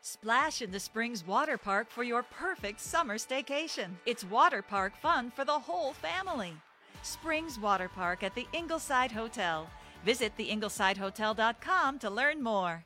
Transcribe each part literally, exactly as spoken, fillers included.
Splash in the Springs Water Park for your perfect summer staycation. It's water park fun for the whole family. Springs Water Park at the Ingleside Hotel. Visit the ingleside hotel dot com to learn more.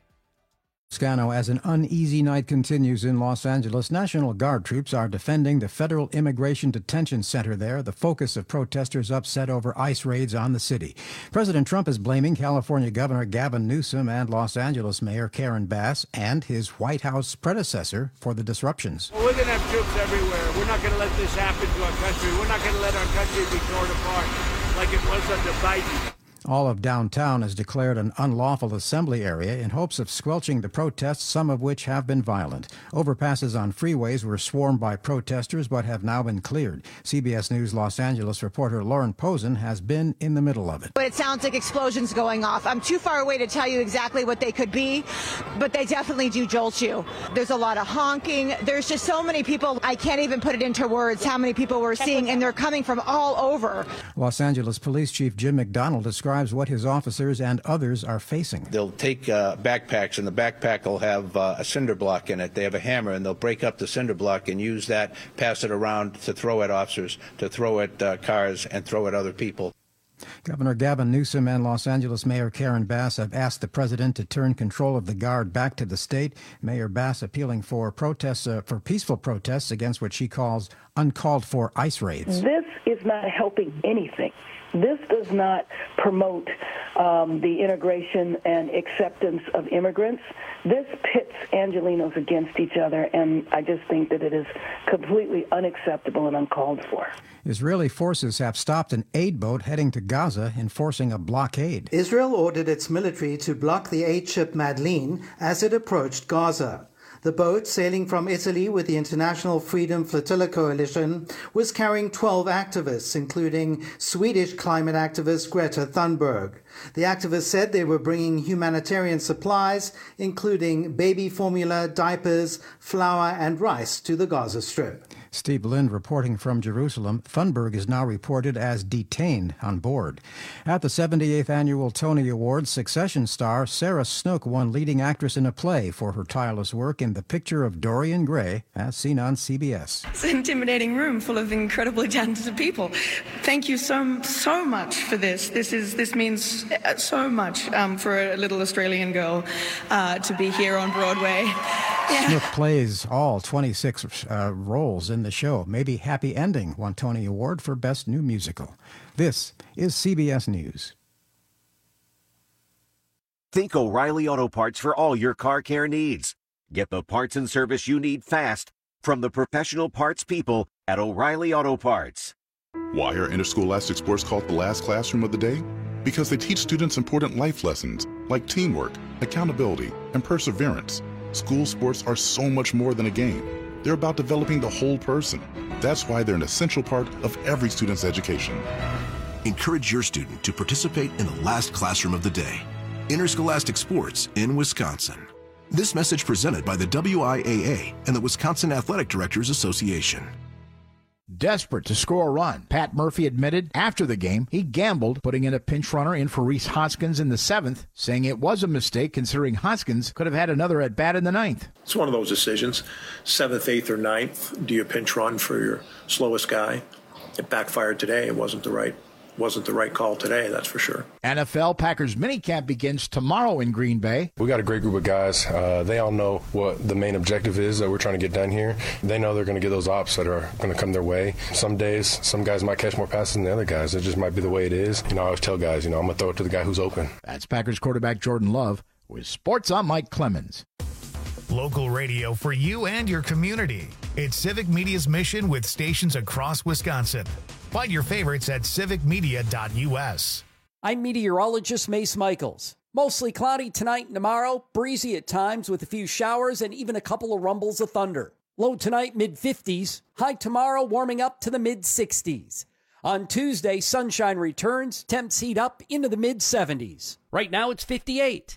Scano, as an uneasy night continues in Los Angeles, National Guard troops are defending the Federal Immigration Detention Center there, the focus of protesters upset over ICE raids on the city. President Trump is blaming California Governor Gavin Newsom and Los Angeles Mayor Karen Bass and his White House predecessor for the disruptions. Well, we're going to have troops everywhere. We're not going to let this happen to our country. We're not going to let our country be torn apart like it was under Biden. All of downtown is declared an unlawful assembly area in hopes of squelching the protests, some of which have been violent. Overpasses on freeways were swarmed by protesters but have now been cleared. C B S News Los Angeles reporter Lauren Posen has been in the middle of it. But it sounds like explosions going off. I'm too far away to tell you exactly what they could be, but they definitely do jolt you. There's a lot of honking. There's just so many people. I can't even put it into words how many people we're seeing, and they're coming from all over. Los Angeles Police Chief Jim McDonnell describes what his officers and others are facing. They'll take uh, backpacks, and the backpack will have uh, a cinder block in it. They have a hammer, and they'll break up the cinder block and use that, pass it around to throw at officers, to throw at uh, cars, and throw at other people. Governor Gavin Newsom and Los Angeles Mayor Karen Bass have asked the president to turn control of the Guard back to the state. Mayor Bass appealing for protests, uh, for peaceful protests against what she calls uncalled for ICE raids. This is not helping anything. This does not promote um, the integration and acceptance of immigrants. This pits Angelenos against each other, and I just think that it is completely unacceptable and uncalled for. Israeli forces have stopped an aid boat heading to Gaza, enforcing a blockade. Israel ordered its military to block the aid ship Madeleine as it approached Gaza. The boat, sailing from Italy with the International Freedom Flotilla Coalition, was carrying twelve activists, including Swedish climate activist Greta Thunberg. The activists said they were bringing humanitarian supplies, including baby formula, diapers, flour, and rice to the Gaza Strip. Steve Lind reporting from Jerusalem. Thunberg is now reported as detained on board. At the seventy-eighth Annual Tony Awards, Succession star Sarah Snook won Leading Actress in a Play for her tireless work in The Picture of Dorian Gray, as seen on C B S. It's an intimidating room full of incredibly talented people. Thank you so, so much for this. This is this means so much um, for a little Australian girl uh, to be here on Broadway. Yeah. Snook plays all twenty-six uh, roles in the show. Maybe Happy Ending won Tony Award for Best New Musical. This is C B S News. Think O'Reilly Auto Parts for all your car care needs. Get the parts and service you need fast from the professional parts people at O'Reilly Auto Parts. Why are interscholastic sports called the last classroom of the day? Because they teach students important life lessons like teamwork, accountability, and perseverance. School sports are so much more than a game. They're about developing the whole person. That's why they're an essential part of every student's education. Encourage your student to participate in the last classroom of the day. Interscholastic sports in Wisconsin. This message presented by the W I A A and the Wisconsin Athletic Directors Association. Desperate to score a run, Pat Murphy admitted after the game he gambled putting in a pinch runner in for Rhys Hoskins in the seventh, saying it was a mistake considering Hoskins could have had another at-bat in the ninth. It's one of those decisions, seventh, eighth, or ninth. Do you pinch run for your slowest guy? It backfired today. It wasn't the right wasn't the right call today, that's for sure. N F L Packers minicamp begins tomorrow in Green Bay. We got a great group of guys. Uh, they all know what the main objective is that we're trying to get done here. They know they're going to get those ops that are going to come their way. Some days, some guys might catch more passes than the other guys. It just might be the way it is. You know, I always tell guys, you know, I'm going to throw it to the guy who's open. That's Packers quarterback Jordan Love. With sports, I'm Mike Clemens. Local radio for you and your community. It's Civic Media's mission with stations across Wisconsin. Find your favorites at civic media dot U S. I'm meteorologist Mace Michaels. Mostly cloudy tonight and tomorrow, breezy at times with a few showers and even a couple of rumbles of thunder. Low tonight, mid fifties. High tomorrow, warming up to the mid sixties. On Tuesday, sunshine returns, temps heat up into the mid seventies. Right now, it's fifty-eight.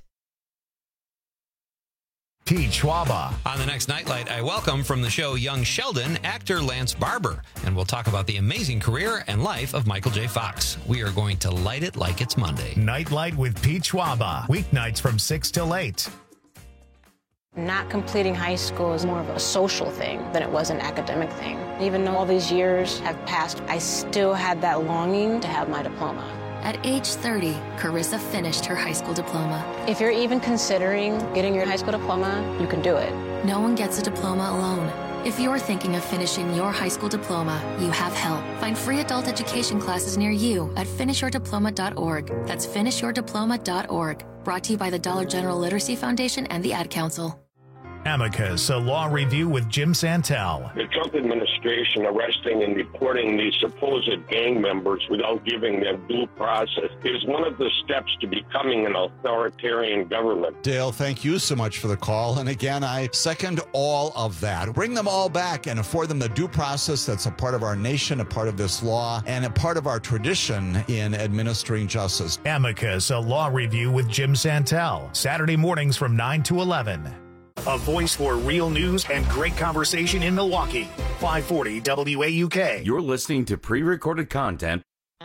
Pete Schwaba. On the next Nightlight, I welcome from the show Young Sheldon, actor Lance Barber, and we'll talk about the amazing career and life of Michael J. Fox. We are going to light it like it's Monday. Nightlight with Pete Schwaba. Weeknights from six till eight. Not completing high school is more of a social thing than it was an academic thing. Even though all these years have passed, I still had that longing to have my diploma. At age thirty, Carissa finished her high school diploma. If you're even considering getting your high school diploma, you can do it. No one gets a diploma alone. If you're thinking of finishing your high school diploma, you have help. Find free adult education classes near you at finish your diploma dot org. That's finish your diploma dot org. Brought to you by the Dollar General Literacy Foundation and the Ad Council. Amicus, a law review with Jim Santel. The Trump administration arresting and deporting these supposed gang members without giving them due process is one of the steps to becoming an authoritarian government. Dale, thank you so much for the call. And again, I second all of that. Bring them all back and afford them the due process that's a part of our nation, a part of this law, and a part of our tradition in administering justice. Amicus, a law review with Jim Santel. Saturday mornings from nine to eleven. A voice for real news and great conversation in Milwaukee. five forty W A U K. You're listening to pre-recorded content.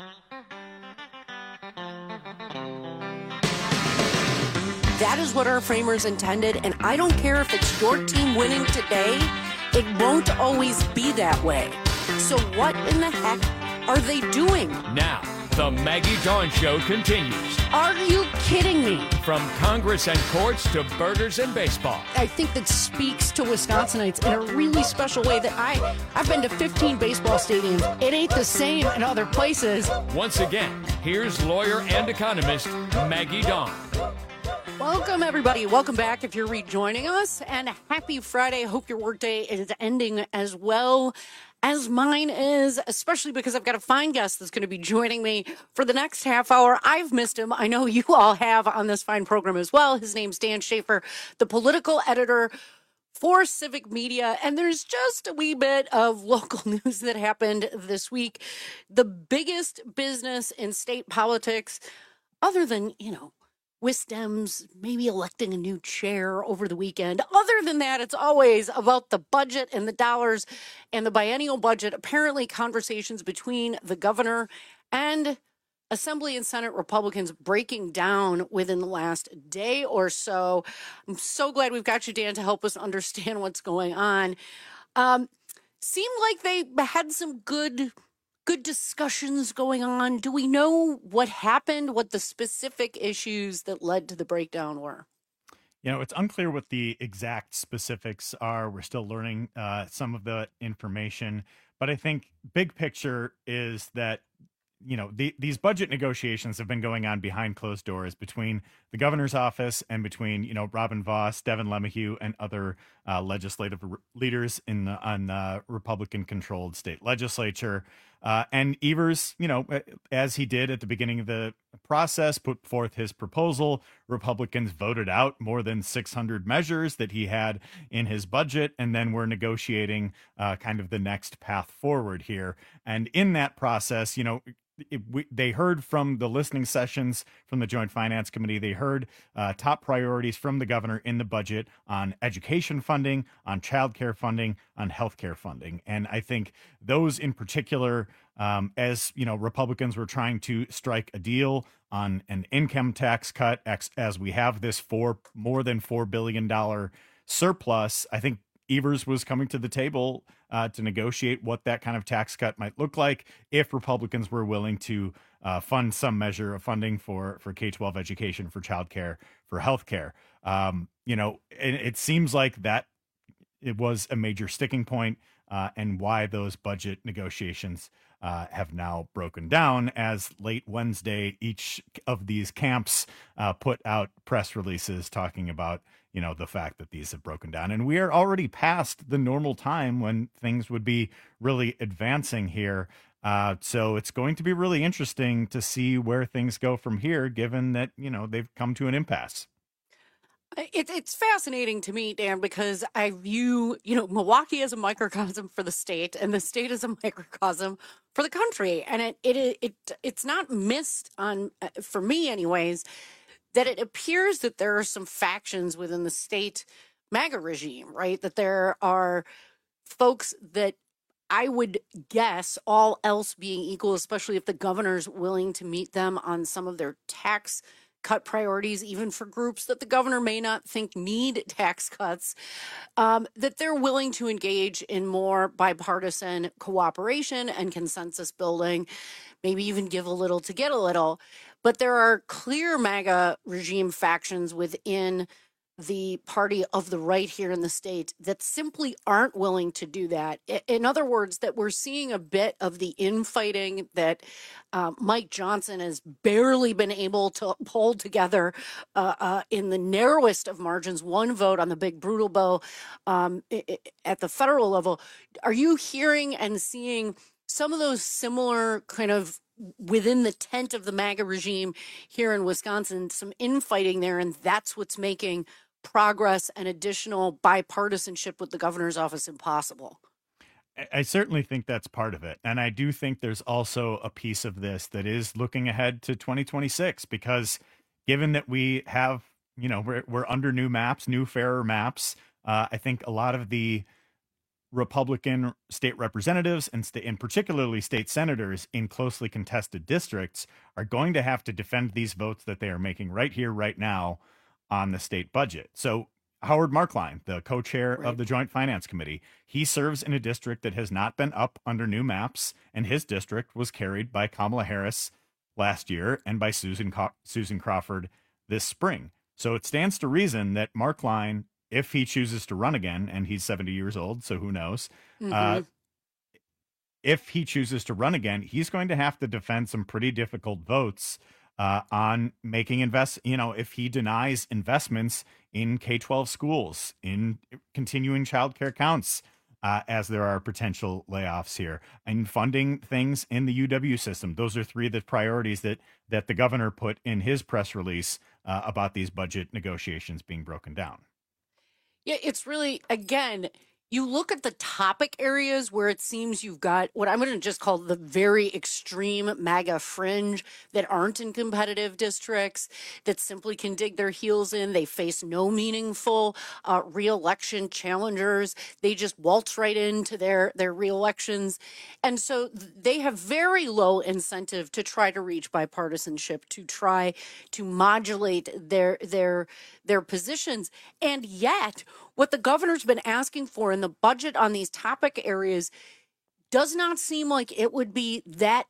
That is what our framers intended, and I don't care if it's your team winning today, it won't always be that way. So what in the heck are they doing? Now, the Maggie Dawn Show continues. Are you kidding me? From Congress and courts to burgers and baseball. I think that speaks to Wisconsinites in a really special way that I, I've been to fifteen baseball stadiums. It ain't the same in other places. Once again, here's lawyer and economist Maggie Dawn. Welcome, everybody. Welcome back if you're rejoining us. And happy Friday. Hope your workday is ending as well as mine is, especially because I've got a fine guest that's going to be joining me for the next half hour. I've missed him. I know you all have on this fine program as well. His name's Dan Schaefer, the political editor for Civic Media. And there's just a wee bit of local news that happened this week. The biggest business in state politics, other than, you know, Wisdems maybe electing a new chair over the weekend. Other than that, it's always about the budget and the dollars and the biennial budget. Apparently, conversations between the governor and Assembly and Senate Republicans breaking down within the last day or so. I'm so glad we've got you, Dan, to help us understand what's going on. Um, seemed like they had some good Good discussions going on. Do we know what happened, what the specific issues that led to the breakdown were? You know, it's unclear what the exact specifics are. We're still learning uh, some of the information. But I think big picture is that, you know, the, these budget negotiations have been going on behind closed doors between the governor's office and between, you know, Robin Vos, Devin LeMahieu, and other uh, legislative r- leaders in the, on the Republican-controlled state legislature. Uh, and Evers, you know, as he did at the beginning of the process, put forth his proposal. Republicans voted out more than six hundred measures that he had in his budget, and then we're negotiating uh, kind of the next path forward here. And in that process, you know, It, we, they heard from the listening sessions from the Joint Finance Committee. They heard uh, top priorities from the governor in the budget on education funding, on childcare funding, on healthcare funding. And I think those in particular, um, as you know, Republicans were trying to strike a deal on an income tax cut, as we have this four more than four billion dollars surplus. I think Evers was coming to the table uh, to negotiate what that kind of tax cut might look like if Republicans were willing to uh, fund some measure of funding for, for K twelve education, for childcare, for healthcare. Um, you know, it, it seems like that it was a major sticking point uh, and why those budget negotiations uh, have now broken down, as late Wednesday, each of these camps uh, put out press releases talking about, you know, the fact that these have broken down. And we are already past the normal time when things would be really advancing here. Uh, so it's going to be really interesting to see where things go from here, given that, you know, they've come to an impasse. It, it's fascinating to me, Dan, because I view, you know, Milwaukee as a microcosm for the state, and the state as a microcosm for the country. And it it it it's not missed on, for me anyways, that it appears that there are some factions within the state MAGA regime, right? That there are folks that I would guess, all else being equal, especially if the governor's willing to meet them on some of their tax cut priorities, even for groups that the governor may not think need tax cuts, um, that they're willing to engage in more bipartisan cooperation and consensus building, maybe even give a little to get a little. But there are clear MAGA regime factions within the party of the right here in the state that simply aren't willing to do that. In other words, that we're seeing a bit of the infighting that uh, Mike Johnson has barely been able to hold together uh, uh, in the narrowest of margins, one vote on the big brutal bill um, at the federal level. Are you hearing and seeing some of those similar kind of within the tent of the MAGA regime here in Wisconsin, some infighting there, and that's what's making progress and additional bipartisanship with the governor's office impossible? I certainly think that's part of it. And I do think there's also a piece of this that is looking ahead to twenty twenty-six, because given that we have, you know, we're, we're under new maps, new fairer maps, uh, I think a lot of the Republican state representatives and state, and particularly state senators in closely contested districts are going to have to defend these votes that they are making right here, right now on the state budget. So Howard Marklein, the co-chair right. of the Joint Finance Committee, he serves in a district that has not been up under new maps, and his district was carried by Kamala Harris last year and by Susan Co- Susan Crawford this spring. So it stands to reason that Marklein, if he chooses to run again, and he's seventy years old, so who knows, mm-hmm. uh, if he chooses to run again, he's going to have to defend some pretty difficult votes uh, on making invest. You know, if he denies investments in K twelve schools, in continuing childcare counts, uh, as there are potential layoffs here, and funding things in the U W system. Those are three of the priorities that that the governor put in his press release uh, about these budget negotiations being broken down. Yeah, it's really, again, you look at the topic areas where it seems you've got what I'm going to just call the very extreme MAGA fringe that aren't in competitive districts, that simply can dig their heels in. They face no meaningful uh, reelection challengers. They just waltz right into their, their reelections. And so they have very low incentive to try to reach bipartisanship, to try to modulate their, their, their positions. And yet, what the governor's been asking for in the budget on these topic areas does not seem like it would be that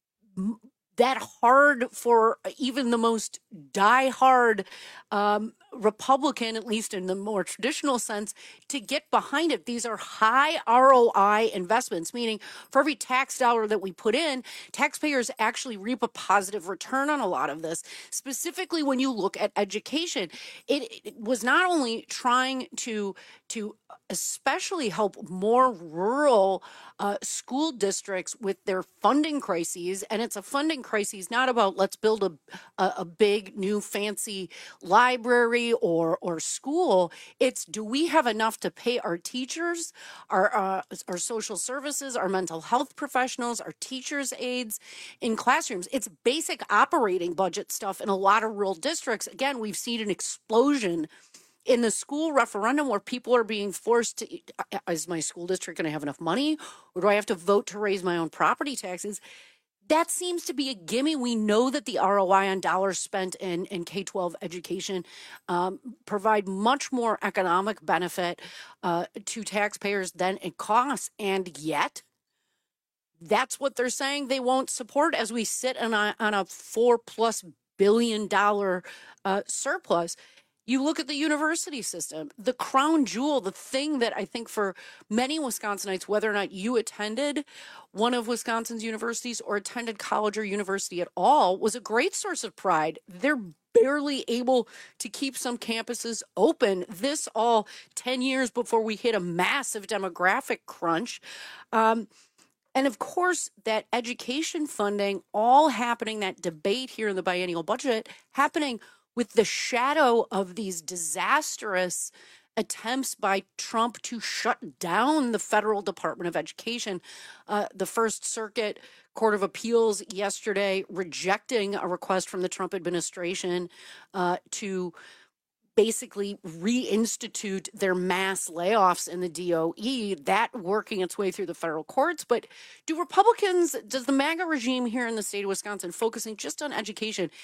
that hard for even the most diehard um, Republican, at least in the more traditional sense, to get behind it. These are high R O I investments, meaning for every tax dollar that we put in, taxpayers actually reap a positive return on a lot of this. Specifically, when you look at education, it, it was not only trying to to especially help more rural uh, school districts with their funding crises, and it's a funding crisis not about let's build a a, a big new fancy library or or school. It's, do we have enough to pay our teachers, our uh, our social services, our mental health professionals, our teachers' aides in classrooms? It's basic operating budget stuff in a lot of rural districts. Again, we've seen an explosion in the school referendum where people are being forced to, is my school district going to have enough money, or do I have to vote to raise my own property taxes? That seems to be a gimme. We know that the R O I on dollars spent in, in K twelve education um, provide much more economic benefit uh, to taxpayers than it costs. And yet, that's what they're saying they won't support as we sit on a, on a four plus billion dollar uh, surplus. You look at the university system, the crown jewel, the thing that I think for many Wisconsinites, whether or not you attended one of Wisconsin's universities or attended college or university at all, was a great source of pride. They're barely able to keep some campuses open. This all ten years before we hit a massive demographic crunch. Um, And of course, that education funding all happening, that debate here in the biennial budget happening with the shadow of these disastrous attempts by Trump to shut down the federal Department of Education. Uh, the First Circuit Court of Appeals yesterday rejecting a request from the Trump administration uh, to basically reinstitute their mass layoffs in the D O E, that working its way through the federal courts. But do Republicans, does the MAGA regime here in the state of Wisconsin, focusing just on education,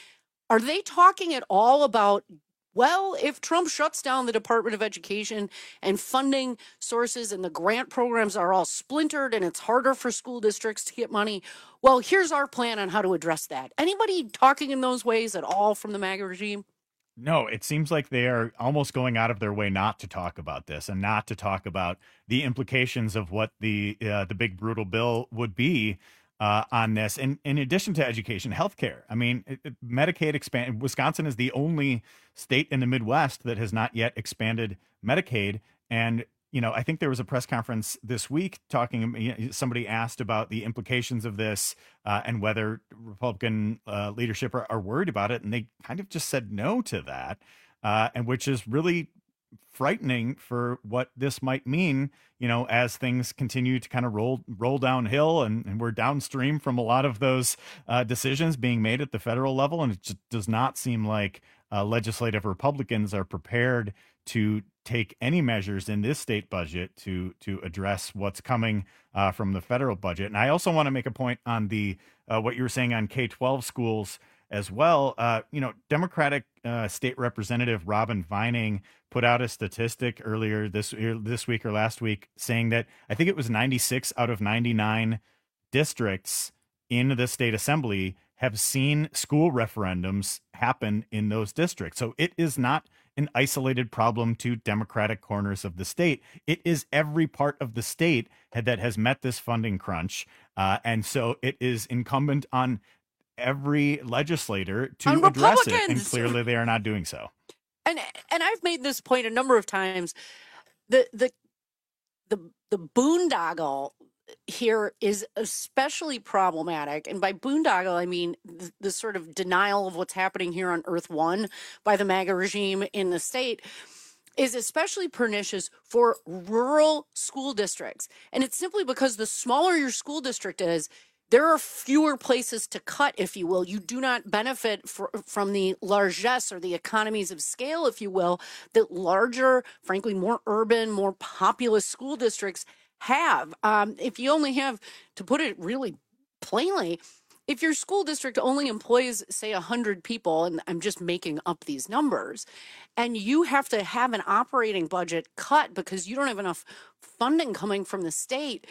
Are they talking at all about, well, if Trump shuts down the Department of Education and funding sources and the grant programs are all splintered and it's harder for school districts to get money, well, here's our plan on how to address that. Anybody talking in those ways at all from the MAGA regime? No, it seems like they are almost going out of their way not to talk about this and not to talk about the implications of what the uh, the big brutal bill would be uh, on this. And in addition to education, healthcare. I mean, it, it, Medicaid expand. Wisconsin is the only state in the Midwest that has not yet expanded Medicaid. And you know, I think there was a press conference this week talking, you know, somebody asked about the implications of this uh, and whether Republican uh, leadership are, are worried about it. And they kind of just said no to that, uh, and which is really frightening for what this might mean, you know, as things continue to kind of roll roll downhill and, and we're downstream from a lot of those uh, decisions being made at the federal level. And it just does not seem like uh, legislative Republicans are prepared to take any measures in this state budget to to address what's coming uh, from the federal budget. And I also want to make a point on the uh, what you were saying on K twelve schools as well. Uh, you know, Democratic uh, State Representative Robin Vining put out a statistic earlier this this week or last week saying that I think it was ninety-six out of ninety-nine districts in the state assembly have seen school referendums happen in those districts. So it is not an isolated problem to Democratic corners of the state. It is every part of the state that has met this funding crunch. Uh, and so it is incumbent on every legislator to On address it. And Republicans. clearly they are not doing so. And and I've made this point a number of times. The the the the boondoggle here is especially problematic. And by boondoggle, I mean the, the sort of denial of what's happening here on Earth One by the MAGA regime in the state is especially pernicious for rural school districts. And it's simply because the smaller your school district is, there are fewer places to cut, if you will. You do not benefit fr- from the largesse or the economies of scale, if you will, that larger, frankly, more urban, more populous school districts have. Um, if you only have, to put it really plainly, if your school district only employs, say, one hundred people, and I'm just making up these numbers, and you have to have an operating budget cut because you don't have enough funding coming from the state,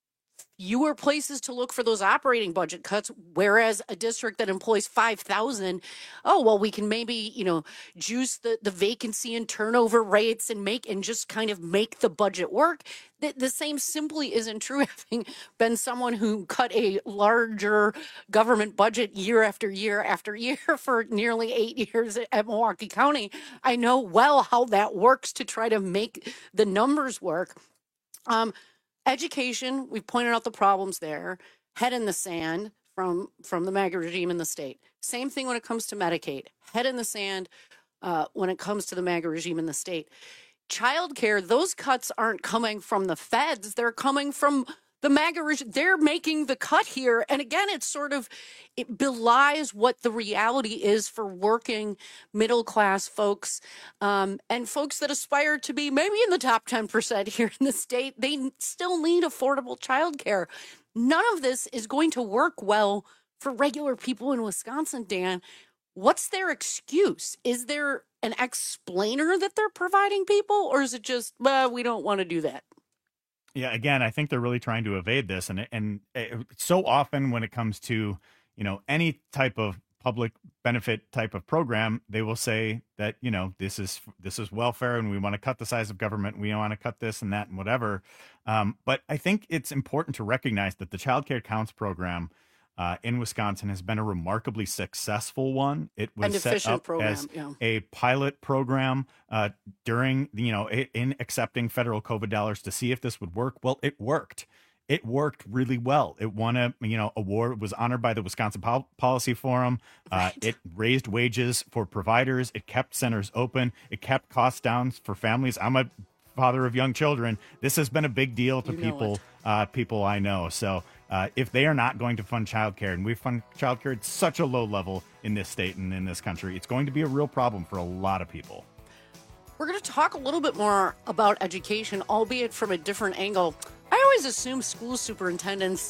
fewer places to look for those operating budget cuts, whereas a district that employs five thousand, oh, well, we can maybe, you know, juice the, the vacancy and turnover rates and make and just kind of make the budget work. The, the same simply isn't true. Having been someone who cut a larger government budget year after year after year for nearly eight years at Milwaukee County, I know well how that works to try to make the numbers work. Um, Education, we've pointed out the problems there. Head in the sand from, from the MAGA regime in the state. Same thing when it comes to Medicaid. Head in the sand uh, when it comes to the MAGA regime in the state. Childcare, those cuts aren't coming from the feds. They're coming from the MAGA regime. They're making the cut here. And again, it's sort of, it belies what the reality is for working middle class folks um, and folks that aspire to be maybe in the top ten percent here in the state. They still need affordable childcare. None of this is going to work well for regular people in Wisconsin, Dan. What's their excuse? Is there an explainer that they're providing people, or is it just, well, we don't want to do that? Yeah, again, I think they're really trying to evade this. And, and it, so often when it comes to, you know, any type of public benefit type of program, they will say that, you know, this is this is welfare and we want to cut the size of government. We want to cut this and that and whatever. Um, but I think it's important to recognize that the Child Care Counts program uh, in Wisconsin has been a remarkably successful one. It was set up program, as yeah. a pilot program uh, during, you know, in accepting federal COVID dollars to see if this would work. Well, it worked. It worked really well. It won a, you know, award, was honored by the Wisconsin Pol- Policy Forum. Uh, right. It raised wages for providers. It kept centers open. It kept costs down for families. I'm a father of young children. This has been a big deal to you people, uh, people I know. So uh, if they are not going to fund childcare, and we fund childcare at such a low level in this state and in this country, it's going to be a real problem for a lot of people. We're going to talk a little bit more about education, albeit from a different angle. I always assume school superintendents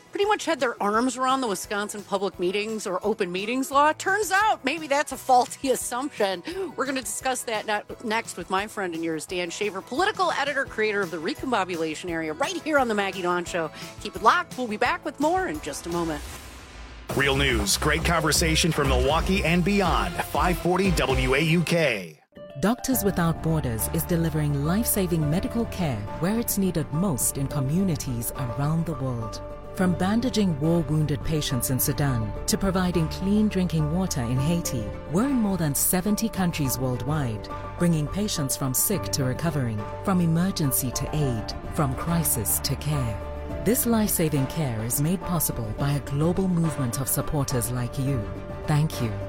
pretty much had their arms around the Wisconsin public meetings or open meetings law. Turns out maybe that's a faulty assumption. We're going to discuss that next with my friend and yours, Dan Shaver, political editor, creator of the Recombobulation Area, right here on the Maggie Dawn Show. Keep it locked. We'll be back with more in just a moment. Real news, great conversation from Milwaukee and beyond. five forty W A U K. Doctors Without Borders is delivering life-saving medical care where it's needed most in communities around the world. From bandaging war-wounded patients in Sudan to providing clean drinking water in Haiti, we're in more than seventy countries worldwide, bringing patients from sick to recovering, from emergency to aid, from crisis to care. This life-saving care is made possible by a global movement of supporters like you. Thank you.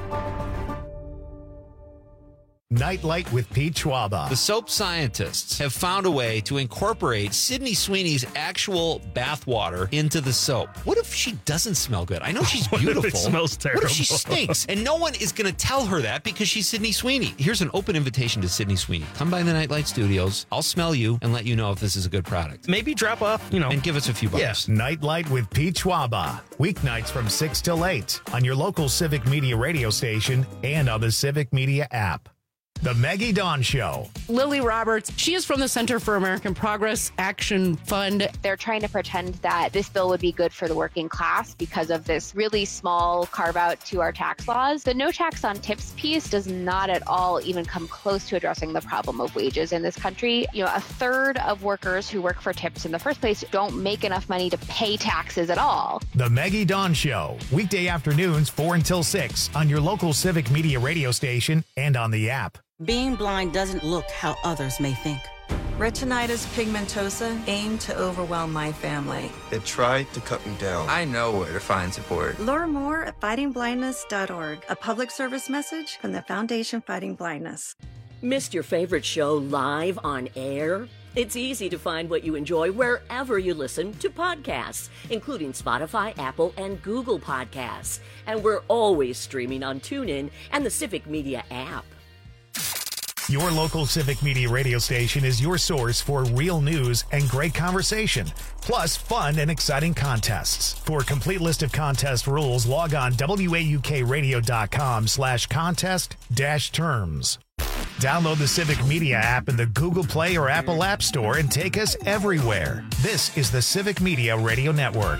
Nightlight with Pete Schwaba. The soap scientists have found a way to incorporate Sydney Sweeney's actual bathwater into the soap. What if she doesn't smell good? I know she's What if beautiful. it smells terrible? What if she stinks? And no one is going to tell her that because she's Sydney Sweeney. Here's an open invitation to Sydney Sweeney. Come by the Nightlight Studios. I'll smell you and let you know if this is a good product. Maybe drop off, you know. And give us a few bucks. Yes, Nightlight with Pete Schwaba. Weeknights from six till eight on your local Civic Media radio station and on the Civic Media app. The Maggie Dawn Show. Lily Roberts, she is from the Center for American Progress Action Fund. They're trying to pretend that this bill would be good for the working class because of this really small carve out to our tax laws. The no tax on tips piece does not at all even come close to addressing the problem of wages in this country. You know, a third of workers who work for tips in the first place don't make enough money to pay taxes at all. The Maggie Dawn Show. Weekday afternoons, four until six on your local Civic Media radio station and on the app. Being blind doesn't look how others may think. Retinitis pigmentosa aimed to overwhelm my family. It tried to cut me down. I know where to find support. Learn more at fighting blindness dot org, a public service message from the Foundation Fighting Blindness. Missed your favorite show live on air? It's easy to find what you enjoy wherever you listen to podcasts, including Spotify, Apple, and Google Podcasts. And we're always streaming on TuneIn and the Civic Media app. Your local Civic Media radio station is your source for real news and great conversation, plus fun and exciting contests. For a complete list of contest rules, log on W A U K radio dot com slash contest dash terms. Download the Civic Media app in the Google Play or Apple App Store and take us everywhere. This is the Civic Media Radio Network.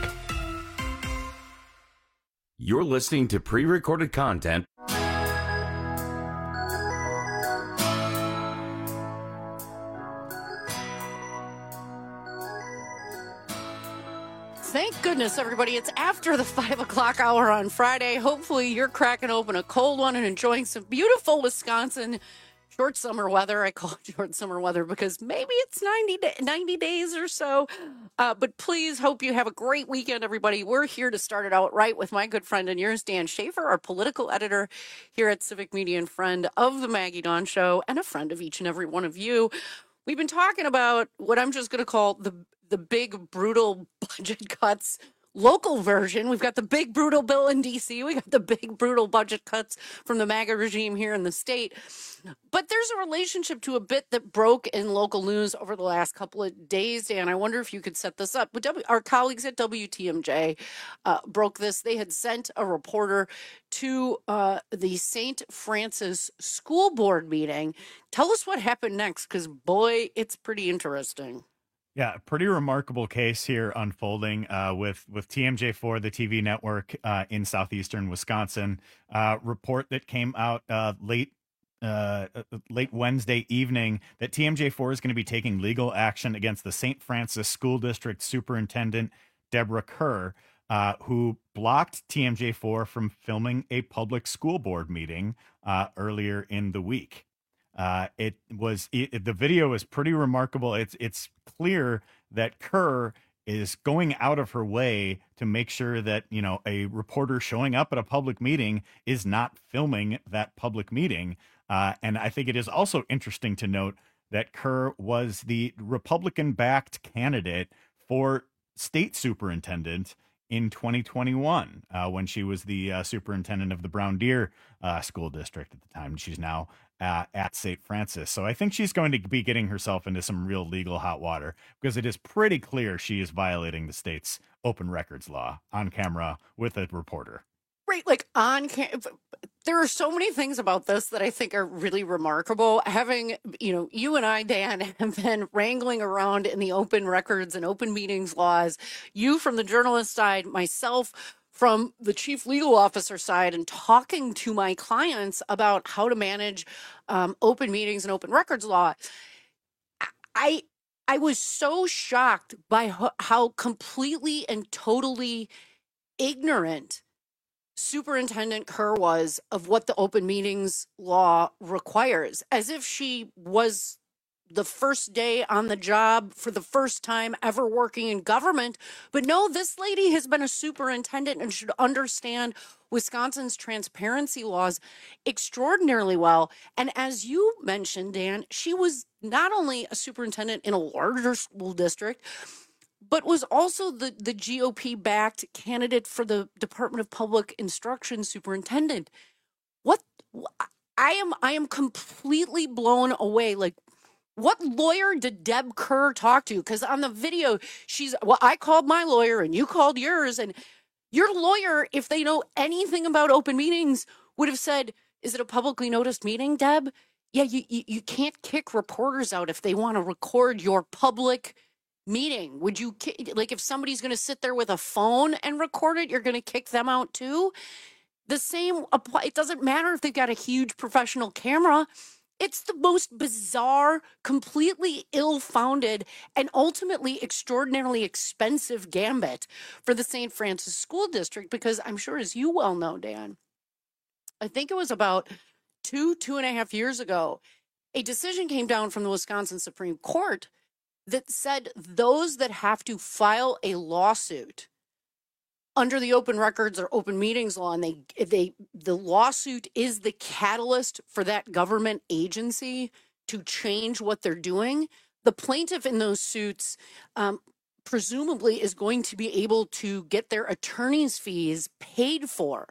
You're listening to pre-recorded content. Thank goodness, everybody. It's after the five o'clock hour on Friday. Hopefully you're cracking open a cold one and enjoying some beautiful Wisconsin short summer weather. I call it short summer weather because maybe it's ninety, ninety days or so. Uh, but please hope you have a great weekend, everybody. We're here to start it out right with my good friend and yours, Dan Shaver, our political editor here at Civic Media and friend of the Maggie Dawn Show and a friend of each and every one of you. We've been talking about what I'm just going to call the the big, brutal budget cuts local version. We've got the big, brutal bill in D C. We got the big, brutal budget cuts from the MAGA regime here in the state. But there's a relationship to a bit that broke in local news over the last couple of days, Dan. I wonder if you could set this up. Our colleagues at W T M J uh, broke this. They had sent a reporter to uh, the Saint Francis School Board meeting. Tell us what happened next, because, boy, it's pretty interesting. Yeah, pretty remarkable case here unfolding uh, with with T M J four, the T V network uh, in southeastern Wisconsin. Uh, report that came out uh, late uh, late Wednesday evening that T M J four is going to be taking legal action against the Saint Francis School District Superintendent Deborah Kerr, uh, who blocked T M J four from filming a public school board meeting uh, earlier in the week. Uh, it was it, the video is pretty remarkable. It's it's clear that Kerr is going out of her way to make sure that, you know, a reporter showing up at a public meeting is not filming that public meeting. Uh, and I think it is also interesting to note that Kerr was the Republican-backed candidate for state superintendent in twenty twenty-one, uh, when she was the uh, superintendent of the Brown Deer uh, school district at the time. She's now uh, at Saint Francis. So I think she's going to be getting herself into some real legal hot water, because it is pretty clear she is violating the state's open records law on camera with a reporter. Right, like on cam- there are so many things about this that I think are really remarkable. Having, you know, you and I, Dan, have been wrangling around in the open records and open meetings laws. You from the journalist side, myself from the chief legal officer side, and talking to my clients about how to manage um, open meetings and open records law. I I was so shocked by ho- how completely and totally ignorant Superintendent Kerr was of what the open meetings law requires, as if she was the first day on the job for the first time ever working in government. But no, this lady has been a superintendent and should understand Wisconsin's transparency laws extraordinarily well. And as you mentioned, Dan, she was not only a superintendent in a larger school district, but was also the, the G O P-backed candidate for the Department of Public Instruction superintendent. What I am, I am completely blown away. Like, what lawyer did Deb Kerr talk to? Because on the video, she's, well, I called my lawyer and you called yours. And your lawyer, if they know anything about open meetings, would have said, is it a publicly noticed meeting, Deb? Yeah, you, you, you can't kick reporters out if they want to record your public meeting. Would you, like, if somebody's going to sit there with a phone and record it, you're going to kick them out too? The same apply. It doesn't matter if they've got a huge professional camera. It's the most bizarre, completely ill-founded, and ultimately extraordinarily expensive gambit for the Saint Francis School District, because I'm sure, as you well know, Dan, I think it was about two, two and a half years ago, a decision came down from the Wisconsin Supreme Court that said those that have to file a lawsuit under the open records or open meetings law, and they they the lawsuit is the catalyst for that government agency to change what they're doing, the plaintiff in those suits um, presumably is going to be able to get their attorney's fees paid for.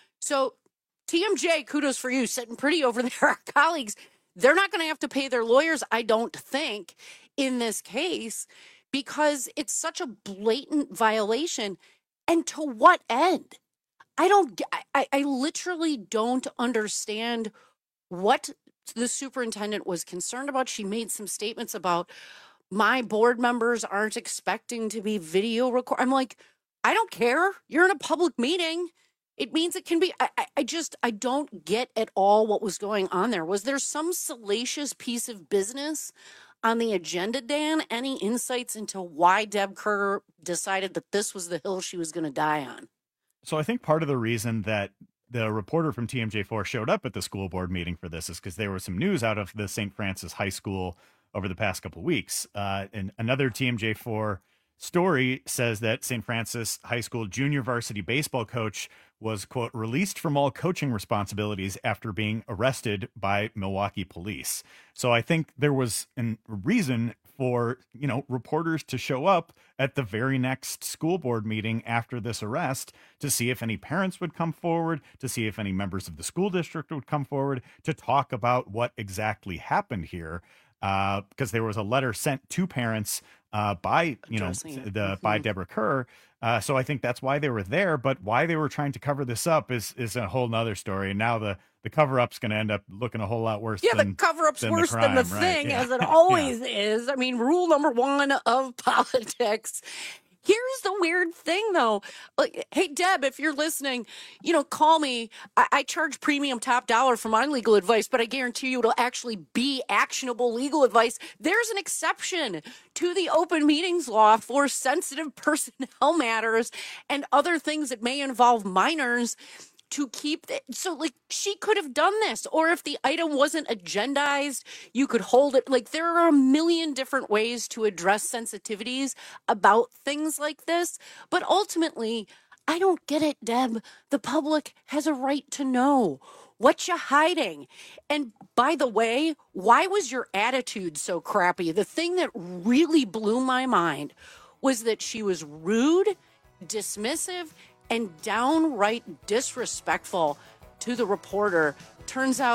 So T M J, kudos for you, sitting pretty over there. Our colleagues, they're not going to have to pay their lawyers, I don't think, in this case, because it's such a blatant violation. And to what end? I don't, I, I literally don't understand what the superintendent was concerned about. She made some statements about my board members aren't expecting to be video record. I'm like, I don't care. You're in a public meeting. It means it can be, I, I just, I don't get at all what was going on there. Was there some salacious piece of business on the agenda, Dan? Any insights into why Deb Kerr decided that this was the hill she was going to die on? So I think part of the reason that the reporter from T M J four showed up at the school board meeting for this is because there was some news out of the Saint Francis High School over the past couple of weeks. Uh, and another T M J four story says that Saint Francis High School junior varsity baseball coach was, quote, released from all coaching responsibilities after being arrested by Milwaukee police. So I think there was a reason for, you know, reporters to show up at the very next school board meeting after this arrest to see if any parents would come forward, to see if any members of the school district would come forward to talk about what exactly happened here. Uh, because there was a letter sent to parents uh, by, you know, the mm-hmm. by Deborah Kerr. Uh, so I think that's why they were there. But why they were trying to cover this up is is a whole nother story. And now the, the cover up's going to end up looking a whole lot worse. Yeah, than, the cover up's than worse the crime, than the right? thing, Yeah. as it always yeah. is. I mean, rule number one of politics. Here's the weird thing, though. Like, hey, Deb, if you're listening, you know, call me. I, I charge premium top dollar for my legal advice, but I guarantee you it'll actually be actionable legal advice. There's an exception to the open meetings law for sensitive personnel matters and other things that may involve minors to keep it. So, like, she could have done this. Or if the item wasn't agendized, you could hold it. Like, there are a million different ways to address sensitivities about things like this. But ultimately, I don't get it, Deb. The public has a right to know. What you hiding? And by the way, why was your attitude so crappy? The thing that really blew my mind was that she was rude, dismissive, and downright disrespectful to the reporter. Turns out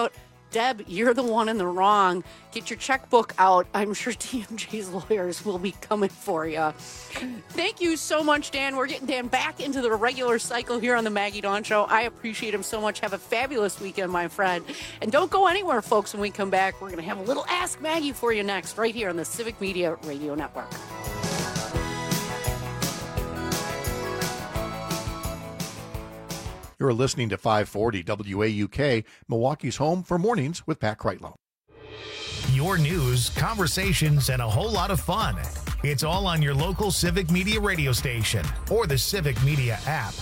Deb, you're the one in the wrong. Get your checkbook out. I'm sure T M J's lawyers will be coming for you. Thank you so much, Dan. We're getting Dan back into the regular cycle here on the Maggie Dawn Show. I appreciate him so much. Have a fabulous weekend, my friend. And don't go anywhere, folks. When we come back, we're going to have a little Ask Maggie for you next, right here on the Civic Media Radio Network. You're listening to five forty W A U K, Milwaukee's home for mornings with Pat Kreitlow. Your news, conversations, and a whole lot of fun. It's all on your local Civic Media radio station or the Civic Media app.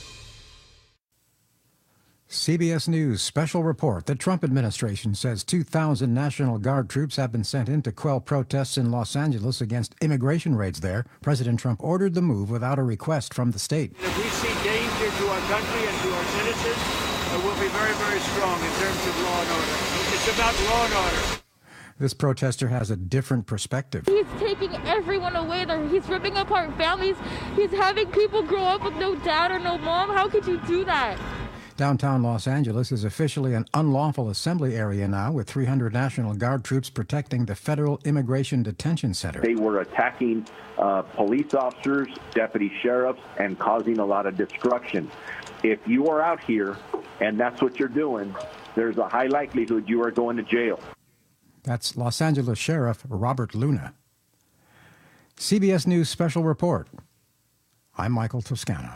C B S News special report. The Trump administration says two thousand National Guard troops have been sent in to quell protests in Los Angeles against immigration raids there. President Trump ordered the move without a request from the state. If we see danger to our country and to our citizens, uh, we'll be very, very strong in terms of law and order. It's about law and order. This protester has a different perspective. He's taking everyone away. He's ripping apart families. He's having people grow up with no dad or no mom. How could you do that? Downtown Los Angeles is officially an unlawful assembly area now, with three hundred National Guard troops protecting the Federal Immigration Detention Center. They were attacking uh, police officers, deputy sheriffs, and causing a lot of destruction. If you are out here and that's what you're doing, there's a high likelihood you are going to jail. That's Los Angeles Sheriff Robert Luna. C B S News special report. I'm Michael Toscano.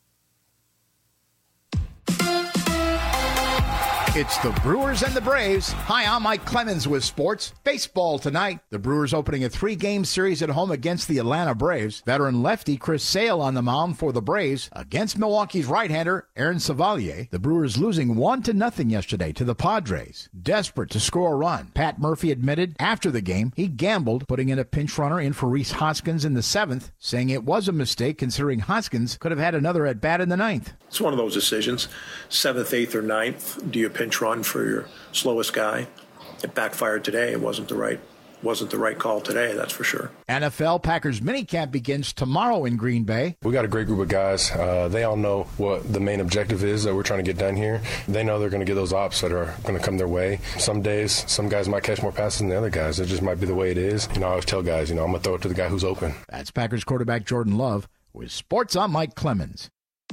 It's the Brewers and the Braves. Hi, I'm Mike Clemens with sports. Baseball tonight. The Brewers opening a three-game series at home against the Atlanta Braves. Veteran lefty Chris Sale on the mound for the Braves against Milwaukee's right-hander Aaron Savalier. The Brewers losing one to nothing yesterday to the Padres. Desperate to score a run. Pat Murphy admitted after the game he gambled, putting in a pinch runner in for Rhys Hoskins in the seventh, saying it was a mistake considering Hoskins could have had another at-bat in the ninth. It's one of those decisions. Seventh, eighth, or ninth, do you pinch run for your slowest guy? It backfired today. It wasn't the right wasn't the right call today, that's for sure. N F L Packers minicamp begins tomorrow in Green Bay. We got a great group of guys. Uh, they all know what the main objective is that we're trying to get done here. They know they're going to get those ops that are going to come their way. Some days, some guys might catch more passes than the other guys. It just might be the way it is. You know, I always tell guys, you know, I'm going to throw it to the guy who's open. That's Packers quarterback Jordan Love. With sports, I'm Mike Clemens.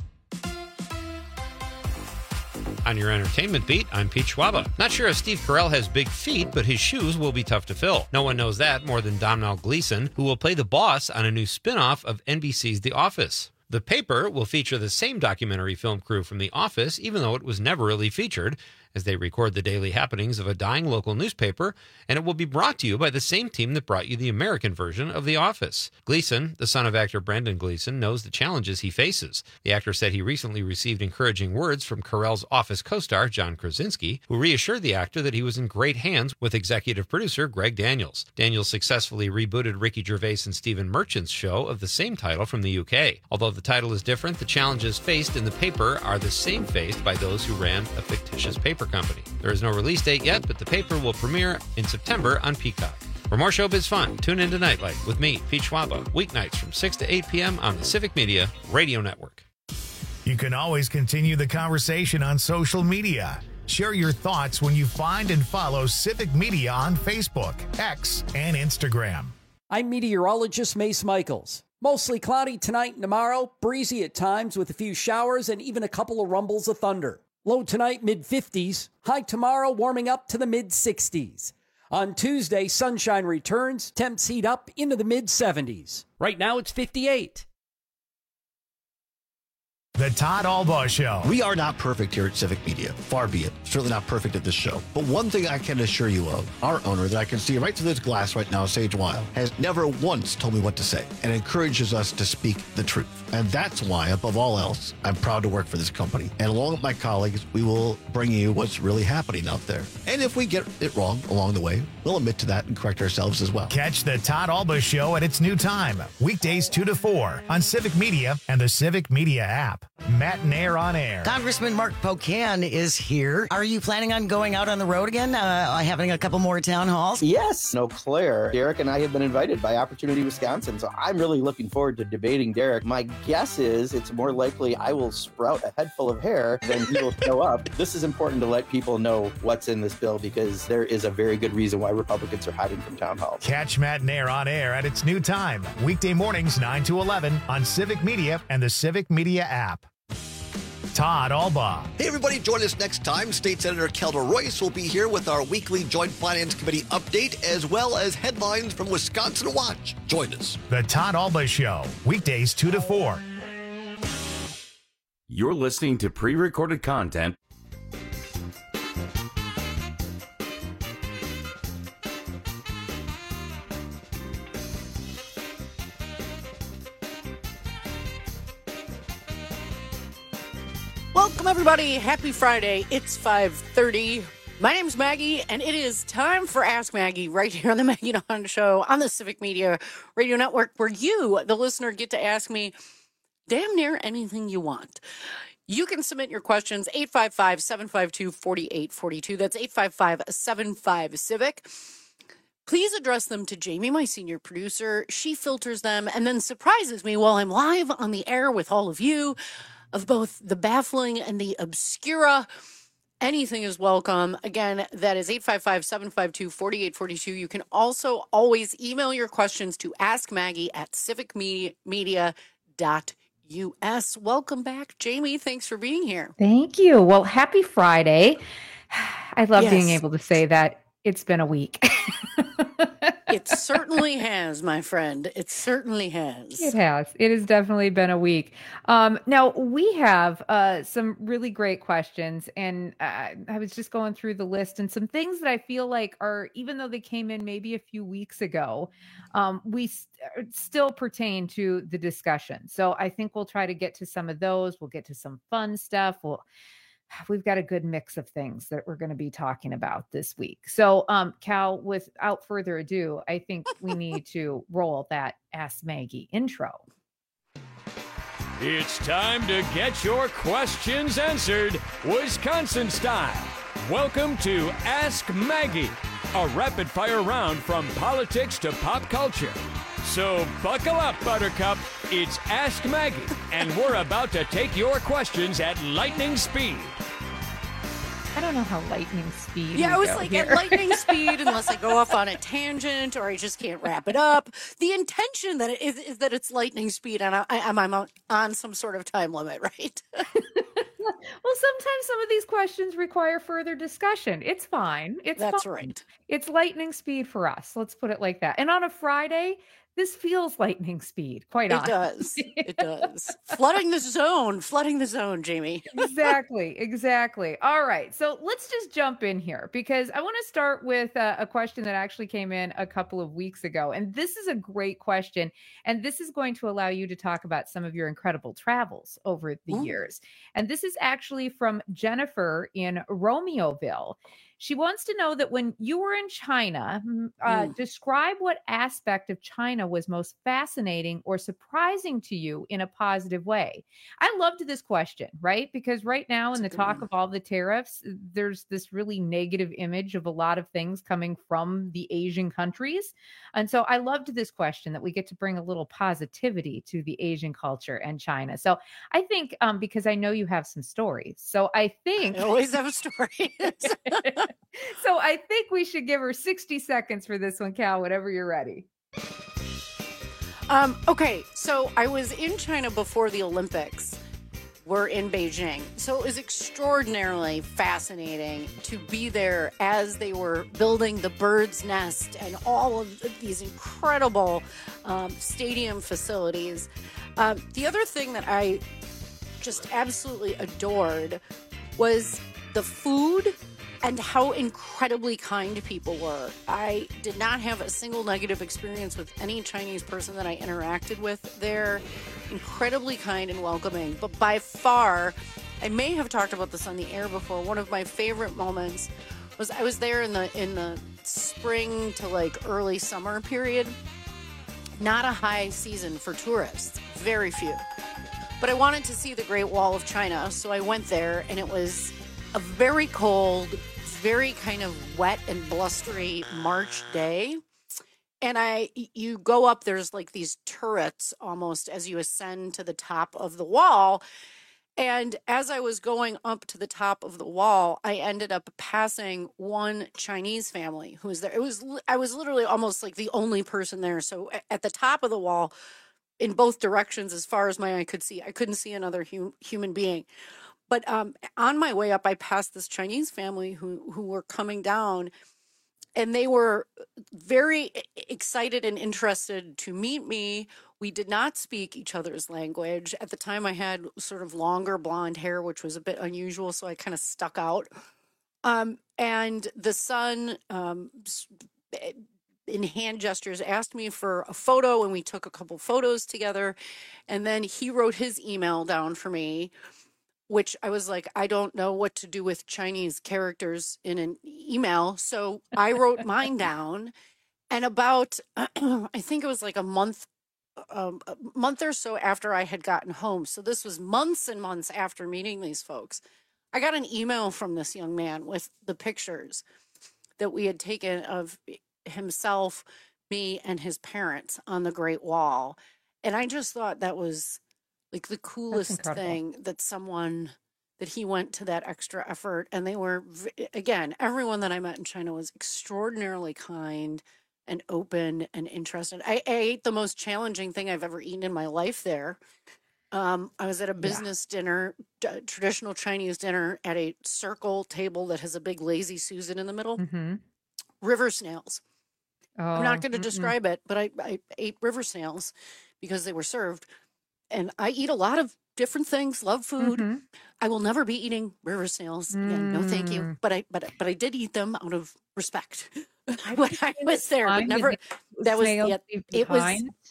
On your entertainment beat, I'm Pete Schwaba. Not sure if Steve Carell has big feet, but his shoes will be tough to fill. No one knows that more than Domhnall Gleeson, who will play the boss on a new spin-off of N B C's The Office. The Paper will feature the same documentary film crew from The Office, even though it was never really featured, as they record the daily happenings of a dying local newspaper, and it will be brought to you by the same team that brought you the American version of The Office. Gleeson, the son of actor Brendan Gleeson, knows the challenges he faces. The actor said he recently received encouraging words from Carell's Office co-star John Krasinski, who reassured the actor that he was in great hands with executive producer Greg Daniels. Daniels successfully rebooted Ricky Gervais and Stephen Merchant's show of the same title from the U K. Although the title is different, the challenges faced in The Paper are the same faced by those who ran a fictitious paper company. There is no release date yet, but The Paper will premiere in September on Peacock. For more showbiz fun, tune in to Nightlight with me, Pete Schwaba, weeknights from six to eight p.m. on the Civic Media Radio Network. You can always continue the conversation on social media. Share your thoughts when you find and follow Civic Media on Facebook, X, and Instagram. I'm meteorologist Mace Michaels. Mostly cloudy tonight and tomorrow, breezy at times with a few showers and even a couple of rumbles of thunder. Low tonight, mid fifties. High tomorrow, warming up to the mid sixties. On Tuesday, sunshine returns. Temps heat up into the mid seventies. Right now, it's fifty-eight. The Todd Albaugh Show. We are not perfect here at Civic Media. Far be it. Certainly not perfect at this show. But one thing I can assure you of, our owner that I can see right through this glass right now, Sage Weil, has never once told me what to say and encourages us to speak the truth. And that's why, above all else, I'm proud to work for this company. And along with my colleagues, we will bring you what's really happening out there. And if we get it wrong along the way, we'll admit to that and correct ourselves as well. Catch the Todd Albaugh Show at its new time, weekdays two to four on Civic Media and the Civic Media app. app. Matt and Air on Air. Congressman Mark Pocan is here. Are you planning on going out on the road again, uh, having a couple more town halls? Yes. Eau Claire. Derek and I have been invited by Opportunity Wisconsin, so I'm really looking forward to debating Derek. My guess is it's more likely I will sprout a head full of hair than he will show up. This is important to let people know what's in this bill because there is a very good reason why Republicans are hiding from town halls. Catch Matt and Air on Air at its new time, weekday mornings nine to eleven on Civic Media and the Civic Media app. Todd Albaugh. Hey, everybody, join us next time. State Senator Kelda Royce will be here with our weekly Joint Finance Committee update, as well as headlines from Wisconsin Watch. Join us. The Todd Albaugh Show, weekdays two to four. You're listening to pre-recorded content. Welcome, everybody. Happy Friday. It's five thirty. My name's Maggie, and it is time for Ask Maggie right here on the Maggie and Honda Show on the Civic Media Radio Network, where you, the listener, get to ask me damn near anything you want. You can submit your questions, eight five five, seven five two, four eight four two. That's eight five five, seven five, CIVIC. Please address them to Jamie, my senior producer. She filters them and then surprises me while I'm live on the air with all of you of both the baffling and the obscura. Anything is welcome. Again, that is eight five five, seven five two, four eight four two. You can also always email your questions to askmaggie at civic media dot U S. Welcome back, Jamie. Thanks for being here. Thank you. Well, happy Friday. I love Yes. being able to say that. It's been a week. It certainly has, my friend. It certainly has. It has. It has definitely been a week. Um, now, we have uh, some really great questions, and uh, I was just going through the list and some things that I feel like are, even though they came in maybe a few weeks ago, um, we st- still pertain to the discussion. So I think we'll try to get to some of those. We'll get to some fun stuff. We'll We've got a good mix of things that we're going to be talking about this week. So, um, Cal, without further ado, I think we need to roll that Ask Maggie intro. It's time to get your questions answered, Wisconsin style. Welcome to Ask Maggie, a rapid-fire round from politics to pop culture. So buckle up, Buttercup. It's Ask Maggie, and we're about to take your questions at lightning speed. I don't know how lightning speed. Yeah, I was go like here. at lightning speed, unless I go off on a tangent or I just can't wrap it up. The intention that it is, is that it's lightning speed, and I, I'm, I'm on, on some sort of time limit, right? Well, sometimes some of these questions require further discussion. It's fine. It's That's fine. right. It's lightning speed for us. Let's put it like that. And on a Friday, this feels lightning speed, quite It honestly. does. It does. Flooding the zone. Flooding the zone, Jamie. Exactly. Exactly. All right. So let's just jump in here because I want to start with uh, a question that actually came in a couple of weeks ago. And this is a great question. And this is going to allow you to talk about some of your incredible travels over the Ooh. years. And this is actually from Jennifer in Romeoville. She wants to know that when you were in China, mm, uh, Mm. describe what aspect of China was most fascinating or surprising to you in a positive way. I loved this question, right? Because right now in the good talk one. of all the tariffs, there's this really negative image of a lot of things coming from the Asian countries. And so I loved this question that we get to bring a little positivity to the Asian culture and China. So I think um, because I know you have some stories. So I think I always have a story. so I think we should give her sixty seconds for this one, Cal, whenever you're ready. Um, okay, so I was in China before the Olympics were in Beijing. So it was extraordinarily fascinating to be there as they were building the bird's nest and all of these incredible um, stadium facilities. Um, the other thing that I just absolutely adored was the food and how incredibly kind people were. I did not have a single negative experience with any Chinese person that I interacted with there. Incredibly kind and welcoming. But by far, I may have talked about this on the air before, one of my favorite moments was I was there in the in the spring to like early summer period. Not a high season for tourists, very few. but I wanted to see the Great Wall of China. So I went there, and it was a very cold, very kind of wet and blustery March day. And I, you go up, there's like these turrets almost as you ascend to the top of the wall. And as I was going up to the top of the wall, I ended up passing one Chinese family who was there. It was, I was literally almost like the only person there. So at the top of the wall, in both directions, as far as my eye could see, I couldn't see another hum, human being. But um, on my way up, I passed this Chinese family who who were coming down. And they were very excited and interested to meet me. We did not speak each other's language. At the time, I had sort of longer blonde hair, which was a bit unusual, so I kind of stuck out. Um, and the son, um, in hand gestures, asked me for a photo, and we took a couple photos together. And then he wrote his email down for me, which I was like, I don't know what to do with Chinese characters in an email. So I wrote mine down. And about, I think it was like a month, um, a month or so after I had gotten home. So this was months and months after meeting these folks. I got an email from this young man with the pictures that we had taken of himself, me, and his parents on the Great Wall. And I just thought that was like the coolest thing, that someone, that he went to that extra effort. And they were, again, everyone that I met in China was extraordinarily kind and open and interested. I, I ate the most challenging thing I've ever eaten in my life there. Um, I was at a business yeah. dinner, d- traditional Chinese dinner, at a circle table that has a big lazy Susan in the middle. Mm-hmm. River snails. Oh, I'm not going to mm-mm. describe it, but I, I ate river snails because they were served. And I eat a lot of different things, love food. Mm-hmm. I will never be eating river snails again. No, thank you. Mm. But I, but, but I did eat them out of respect when I was there. But never, that was, yeah, it was,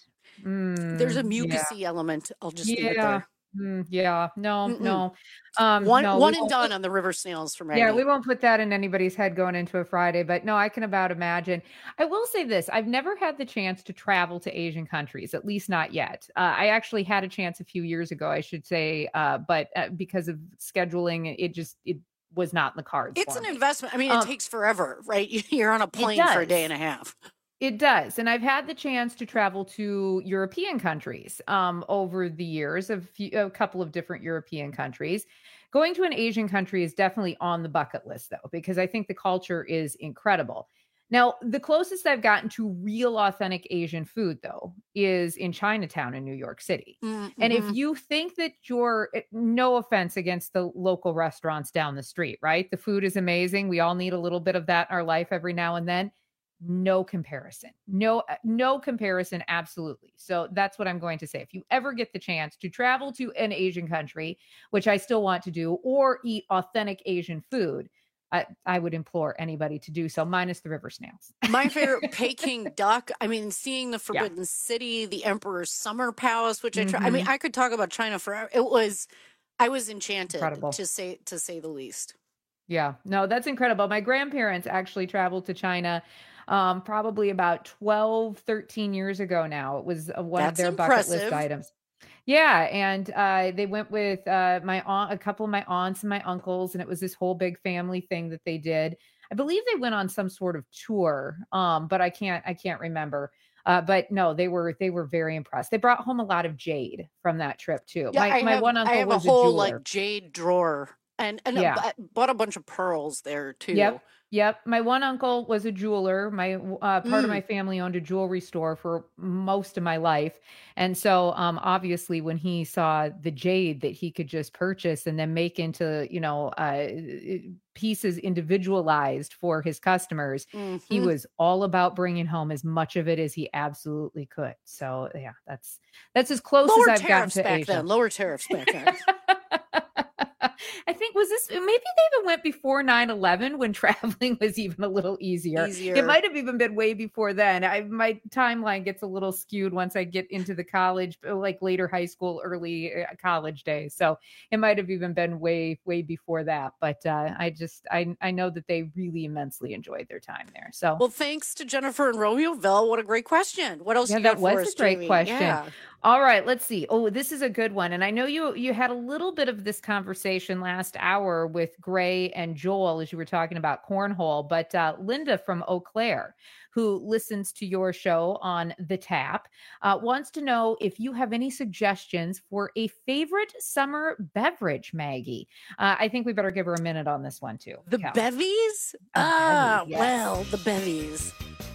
mm, there's a mucusy yeah. element. I'll just yeah. leave it there. Mm, yeah, no, Mm-mm. no. Um, one no, one we and won't done put- on the river snails for Maggie. Yeah, we won't put that in anybody's head going into a Friday, but no, I can about imagine. I will say this: I've never had the chance to travel to Asian countries, at least not yet. Uh, I actually had a chance a few years ago, I should say, uh, but uh, because of scheduling, it just it was not in the cards. It's for an me. investment. I mean, it Um, takes forever, right? You're on a plane for a does. day and a half. It does. And I've had the chance to travel to European countries um, over the years, a, few, a couple of different European countries. Going to an Asian country is definitely on the bucket list, though, because I think the culture is incredible. Now, the closest I've gotten to real authentic Asian food, though, is in Chinatown in New York City. Mm-hmm. And if you think that you're, no offense against the local restaurants down the street, right? The food is amazing. We all need a little bit of that in our life every now and then. No comparison. No, no comparison. Absolutely. So that's what I'm going to say. If you ever get the chance to travel to an Asian country, which I still want to do, or eat authentic Asian food, I, I would implore anybody to do so, minus the river snails. My favorite, Peking duck. I mean, seeing the Forbidden yeah. City, the Emperor's Summer Palace, which mm-hmm. I try. I mean, I could talk about China forever. It was, I was enchanted, incredible. to say to say the least. Yeah, no, that's incredible. My grandparents actually traveled to China um, probably about twelve, thirteen years ago now. It was uh, one That's of their impressive. bucket list items. Yeah, and uh, they went with uh, my aunt, a couple of my aunts and my uncles, and it was this whole big family thing that they did. I believe they went on some sort of tour, um, but I can't, I can't remember. Uh, but no, they were they were very impressed. They brought home a lot of jade from that trip too. Yeah, my I my have, one uncle I have was a whole jeweler. like jade drawer, and and Yeah. a, bought a bunch of pearls there too. Yep. Yep. My one uncle was a jeweler. My uh, part Mm. of my family owned a jewelry store for most of my life. And so um, obviously when he saw the jade that he could just purchase and then make into, you know, uh, pieces individualized for his customers, he Mhm. was all about bringing home as much of it as he absolutely could. So yeah, that's, that's as close Lower as I've gotten tariffs to back Asia. then. Lower tariffs back then. I think was this, maybe they even went before nine eleven when traveling was even a little easier. Easier. It might have even been way before then. I, my timeline gets a little skewed once I get into the college, like later high school, early uh, college days. So it might have even been way, way before that. But uh, I just, I, I know that they really immensely enjoyed their time there. So Well, thanks to Jennifer and Romeoville. What a great question. What else yeah, you that got for was us, a great Jamie? question. Yeah. All right, let's see. Oh, this is a good one. And I know you you had a little bit of this conversation last hour with Gray and Joel as you were talking about cornhole, but uh, Linda from Eau Claire, who listens to your show on The Tap, uh, wants to know if you have any suggestions for a favorite summer beverage, Maggie. Uh, I think we better give her a minute on this one, too. The Cal. bevies? A Ah, bevy, yes. well, the bevies.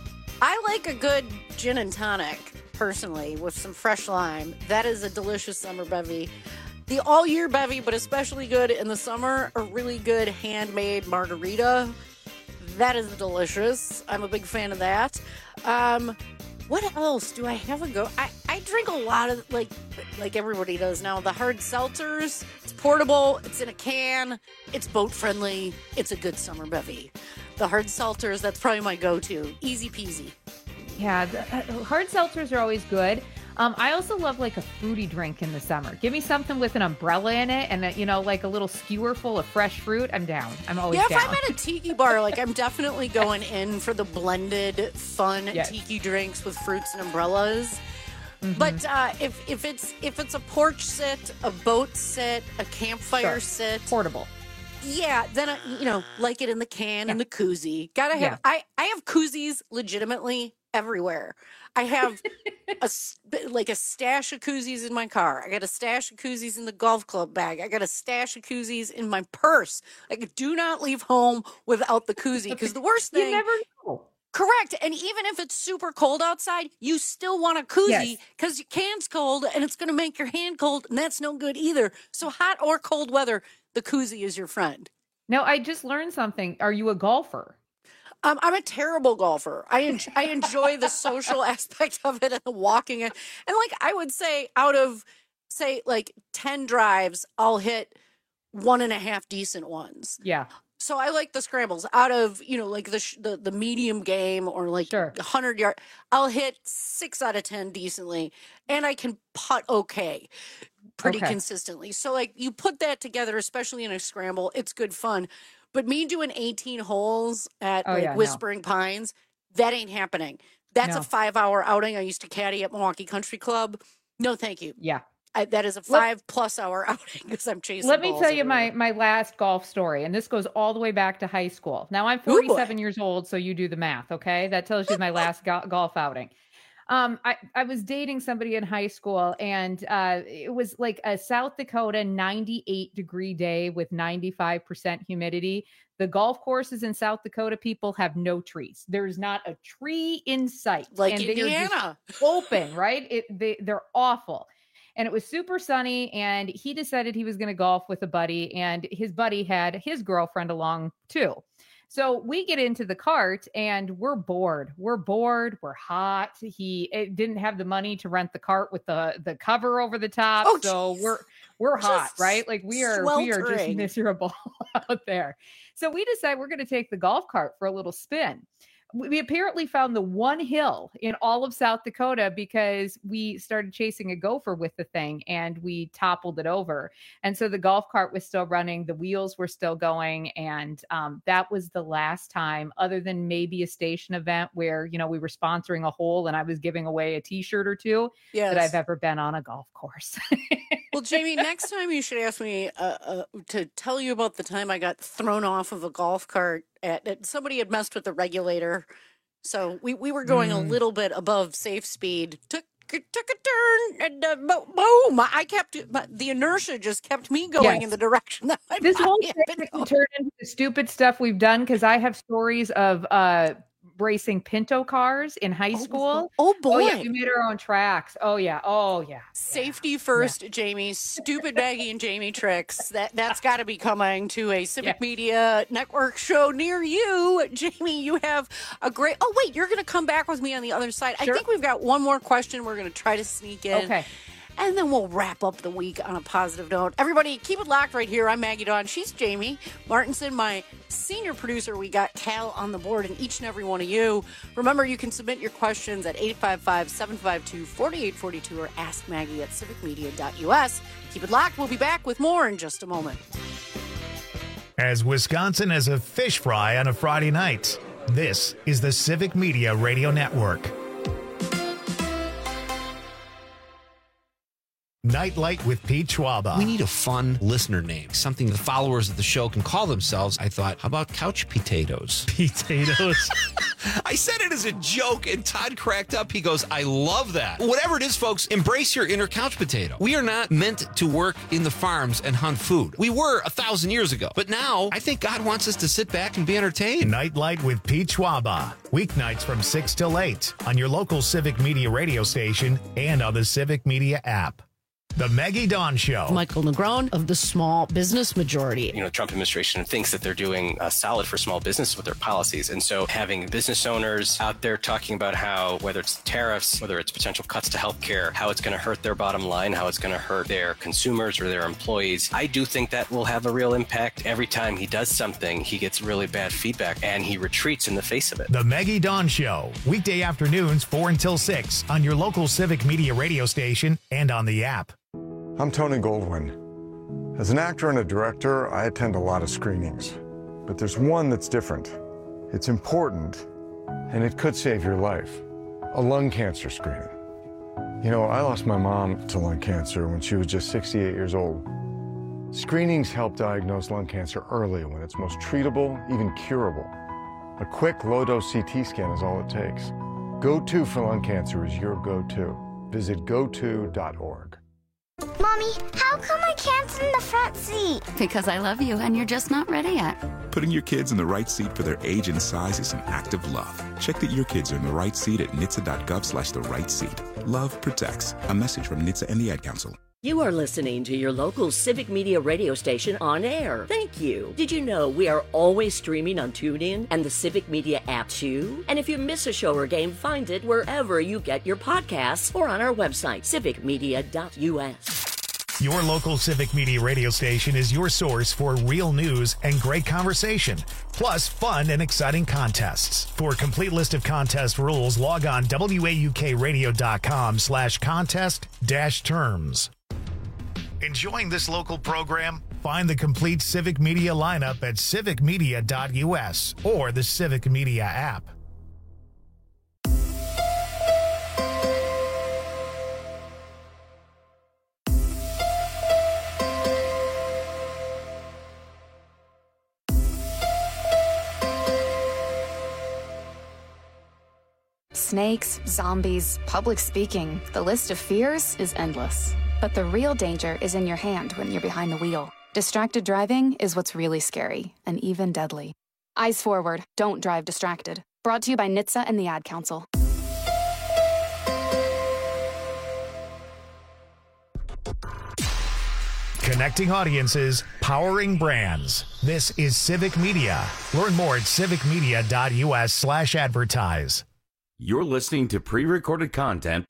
I like a good gin and tonic, personally, with some fresh lime. That is a delicious summer bevy. The all-year bevy, but especially good in the summer, a really good handmade margarita. That is delicious. I'm a big fan of that. Um, what else do I have a go? I, I drink a lot of, like like everybody does now, the hard seltzers. It's portable. It's in a can. It's boat-friendly. It's a good summer bevy. The hard seltzers, that's probably my go-to. Easy peasy. Yeah, the, uh, hard seltzers are always good. Um, I also love like a fruity drink in the summer. Give me something with an umbrella in it and, a, you know, like a little skewer full of fresh fruit. I'm down. I'm always Yeah, down. if I'm at a tiki bar, like I'm definitely going in for the blended, fun Yes. tiki drinks with fruits and umbrellas. Mhm. But uh, if if it's if it's a porch sit, a boat sit, a campfire Sure. sit, portable. yeah, then I, you know, like it in the can and the koozie. Gotta have. Yeah. I I have koozies legitimately everywhere. I have a s- like a stash of koozies in my car. I got a stash of koozies in the golf club bag. I got a stash of koozies in my purse. Like, do not leave home without the koozie, because the worst thing. You never know. Correct. And even if it's super cold outside, you still want a koozie Yes. because your can's cold and it's going to make your hand cold, and that's no good either. So hot or cold weather, the koozie is your friend. No, I just learned something. Are you a golfer? Um, I'm a terrible golfer. I en- I enjoy the social aspect of it and the walking. And, and like I would say, out of say like ten drives, I'll hit one and a half decent ones. Yeah. So I like the scrambles. Out of, you know, like the sh- the, the medium game or like Sure. one hundred yard, I'll hit six out of ten decently, and I can putt okay, pretty Okay. consistently. So like you put that together, especially in a scramble, it's good fun. But me doing eighteen holes at Oh, like yeah, no. Whispering Pines, that ain't happening. That's No. a five hour outing. I used to caddy at Milwaukee Country Club. No, thank you. Yeah. I, that is a five plus hour outing because I'm chasing. Let me balls tell you everywhere. my my last golf story, and this goes all the way back to high school. Now I'm Ooh, boy. forty-seven years old, so you do the math, okay? That tells you my last go- golf outing. Um, I, I was dating somebody in high school, and uh, it was like a South Dakota ninety-eight degree day with ninety-five percent humidity. The golf courses in South Dakota, people have no trees. There's not a tree in sight. Like and they are just Indiana. open, right? It they they're awful. And it was super sunny, and he decided he was going to golf with a buddy, and his buddy had his girlfriend along too. So we get into the cart and we're bored. We're bored. We're hot. He it didn't have the money to rent the cart with the the cover over the top. Oh, so geez. we're we're hot, Just right? Like we are we are just sweltering. miserable out there. So we decide we're going to take the golf cart for a little spin. We we apparently found the one hill in all of South Dakota because we started chasing a gopher with the thing and we toppled it over. And so the golf cart was still running, the wheels were still going. And um, that was the last time, other than maybe a station event where, you know, we were sponsoring a hole and I was giving away a t-shirt or two, Yes. that I've ever been on a golf course. Well, Jamie, next time you should ask me uh, uh, to tell you about the time I got thrown off of a golf cart at, at somebody had messed with the regulator. So we, we were going a Mm. little bit above safe speed. Took took a turn and uh, bo- boom! I kept but the inertia just kept me going Yes. in the direction that my This whole body had thing been can going. turn into the stupid stuff we've done because I have stories of uh racing Pinto cars in high school. Oh boy! yeah, we made our own tracks. Oh yeah, oh yeah. Safety first, Jamie. Stupid Maggie and Jamie tricks. That that's got to be coming to a Civic Yeah. Media Network show near you, Jamie. You have a great. Oh wait, you're going to come back with me on the other side. Sure. I think we've got one more question. We're going to try to sneak in. Okay. And then we'll wrap up the week on a positive note. Everybody, keep it locked right here. I'm Maggie Dawn. She's Jamie Martinson, my senior producer. We got Cal on the board and each and every one of you. Remember, you can submit your questions at eight five five, seven five two, four eight four two or ask Maggie at civic media dot u s. Keep it locked. We'll be back with more in just a moment. As Wisconsin as a fish fry on a Friday night, this is the Civic Media Radio Network. Nightlight with Pete Schwaba. We need a fun listener name, something the followers of the show can call themselves. I thought, how about couch potatoes? Potatoes. I said it as a joke, and Todd cracked up. He goes, I love that. Whatever it is, folks, embrace your inner couch potato. We are not meant to work in the farms and hunt food. We were a thousand years ago. But now, I think God wants us to sit back and be entertained. Nightlight with Pete Schwaba. Weeknights from six till eight on your local Civic Media radio station and on the Civic Media app. The Maggie Dawn Show. Michael Negron of the Small Business Majority. You know, Trump administration thinks that they're doing uh, solid for small business with their policies. And so having business owners out there talking about how, whether it's tariffs, whether it's potential cuts to healthcare, how it's going to hurt their bottom line, how it's going to hurt their consumers or their employees, I do think that will have a real impact. Every time he does something, he gets really bad feedback and he retreats in the face of it. The Maggie Dawn Show. Weekday afternoons, four until six on your local Civic Media radio station and on the app. I'm Tony Goldwyn. As an actor and a director, I attend a lot of screenings. But there's one that's different. It's important, and it could save your life. A lung cancer screening. You know, I lost my mom to lung cancer when she was just sixty-eight years old. Screenings help diagnose lung cancer early when it's most treatable, even curable. A quick, low-dose C T scan is all it takes. Go To for lung cancer is your go-to. Visit go to dot org. Mommy, how come I can't sit in the front seat? Because I love you and you're just not ready yet. Putting your kids in the right seat for their age and size is an act of love. Check that your kids are in the right seat at N H T S A dot gov slash the right seat. Love protects. A message from N H T S A and the Ad Council. You are listening to your local Civic Media radio station on air. Thank you. Did you know we are always streaming on TuneIn and the Civic Media app too? And if you miss a show or game, find it wherever you get your podcasts or on our website, civic media dot U S. Your local Civic Media radio station is your source for real news and great conversation, plus fun and exciting contests. For a complete list of contest rules, log on W A U K radio dot com slash contest dash terms. Enjoying this local program? Find the complete Civic Media lineup at civic media dot U S or the Civic Media app. Snakes, zombies, public speaking. The list of fears is endless. But the real danger is in your hand when you're behind the wheel. Distracted driving is what's really scary and even deadly. Eyes forward, don't drive distracted. Brought to you by N H T S A and the Ad Council. Connecting audiences, powering brands. This is Civic Media. Learn more at civic media dot U S slash advertise. You're listening to pre-recorded content.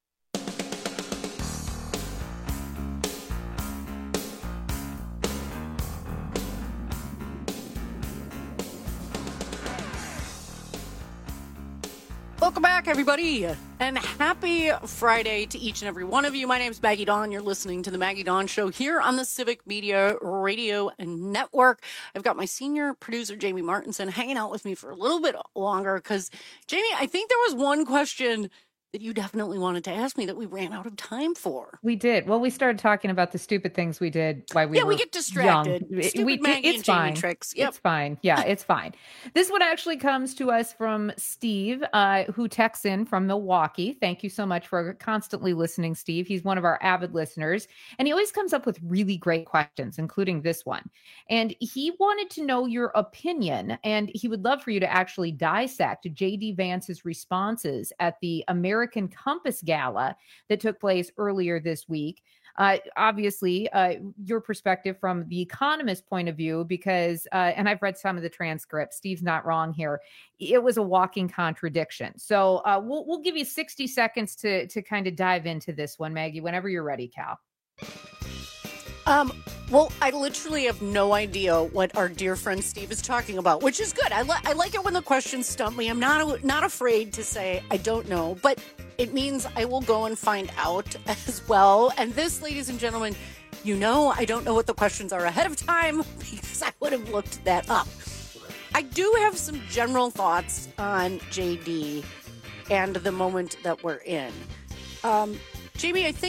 Welcome back, everybody, and happy Friday to each and every one of you. My name's Maggie Dawn. You're listening to the Maggie Dawn Show here on the Civic Media Radio Network. I've got my senior producer, Jamie Martinson, hanging out with me for a little bit longer because, Jamie, I think there was one question that you definitely wanted to ask me that we ran out of time for. We did. Well, we started talking about the stupid things we did while we yeah, were we get distracted. young. Stupid we, Maggie it's and fine. Jamie tricks. Yep. It's fine. Yeah, it's fine. This one actually comes to us from Steve, uh, who texts in from Milwaukee. Thank you so much for constantly listening, Steve. He's one of our avid listeners, and he always comes up with really great questions, including this one. And he wanted to know your opinion, and he would love for you to actually dissect J D Vance's responses at the American Compass Gala that took place earlier this week. Uh, obviously, uh, your perspective from the Economist point of view, because, uh, and I've read some of the transcripts, Steve's not wrong here, it was a walking contradiction. So uh, we'll we'll give you sixty seconds to to kind of dive into this one, Maggie, whenever you're ready, Cal. Um, well, I literally have no idea what our dear friend Steve is talking about, which is good. I, li- I like it when the questions stump me. I'm not not afraid to say I don't know, but it means I will go and find out as well. And this, ladies and gentlemen, you know I don't know what the questions are ahead of time because I would have looked that up. I do have some general thoughts on J D and the moment that we're in. Um, Jamie, I think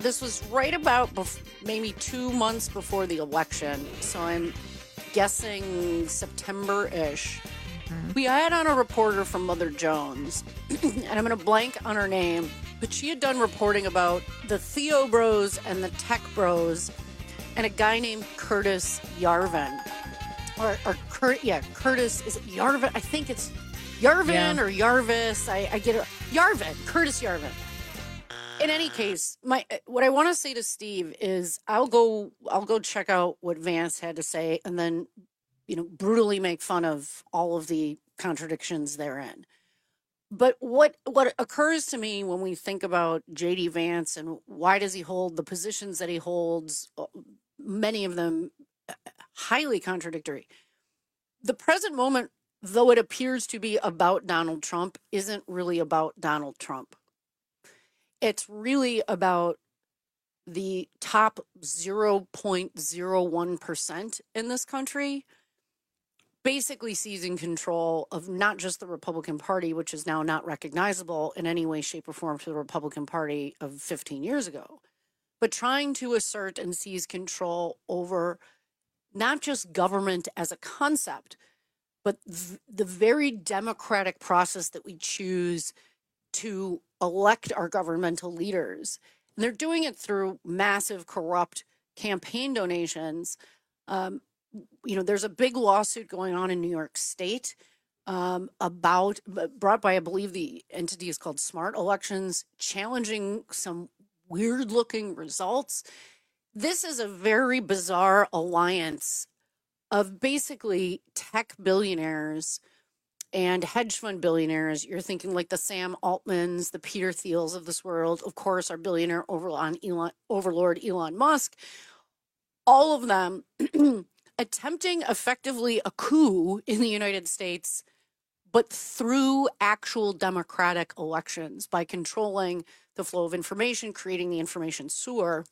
This was right about bef- maybe two months before the election, so I'm guessing September-ish. Mm-hmm. We had on a reporter from Mother Jones, and I'm going to blank on her name, but she had done reporting about the Theo Bros and the Tech Bros and a guy named Curtis Yarvin. Or, or Cur- yeah, Curtis, is it Yarvin? I think it's Yarvin yeah. or Yarvis. I, I get it. Yarvin, Curtis Yarvin. In any case, my what I want to say to Steve is I'll go I'll go check out what Vance had to say and then, you know, brutally make fun of all of the contradictions therein. But what what occurs to me when we think about J D Vance and why does he hold the positions that he holds, many of them highly contradictory. The present moment, though it appears to be about Donald Trump, isn't really about Donald Trump. It's really about the top zero point zero one percent in this country basically seizing control of not just the Republican Party, which is now not recognizable in any way, shape, or form to the Republican Party of fifteen years ago, but trying to assert and seize control over not just government as a concept, but th- the very democratic process that we choose to elect our governmental leaders. And they're doing it through massive corrupt campaign donations. Um, you know, there's a big lawsuit going on in New York State um, about, brought by, I believe the entity is called Smart Elections, challenging some weird looking results. This is a very bizarre alliance of basically tech billionaires and hedge fund billionaires. You're thinking like the Sam Altmans, the Peter Thiels of this world, of course, our billionaire overlord Elon, overlord Elon Musk, all of them attempting effectively a coup in the United States, but through actual democratic elections by controlling the flow of information, creating the information sewer.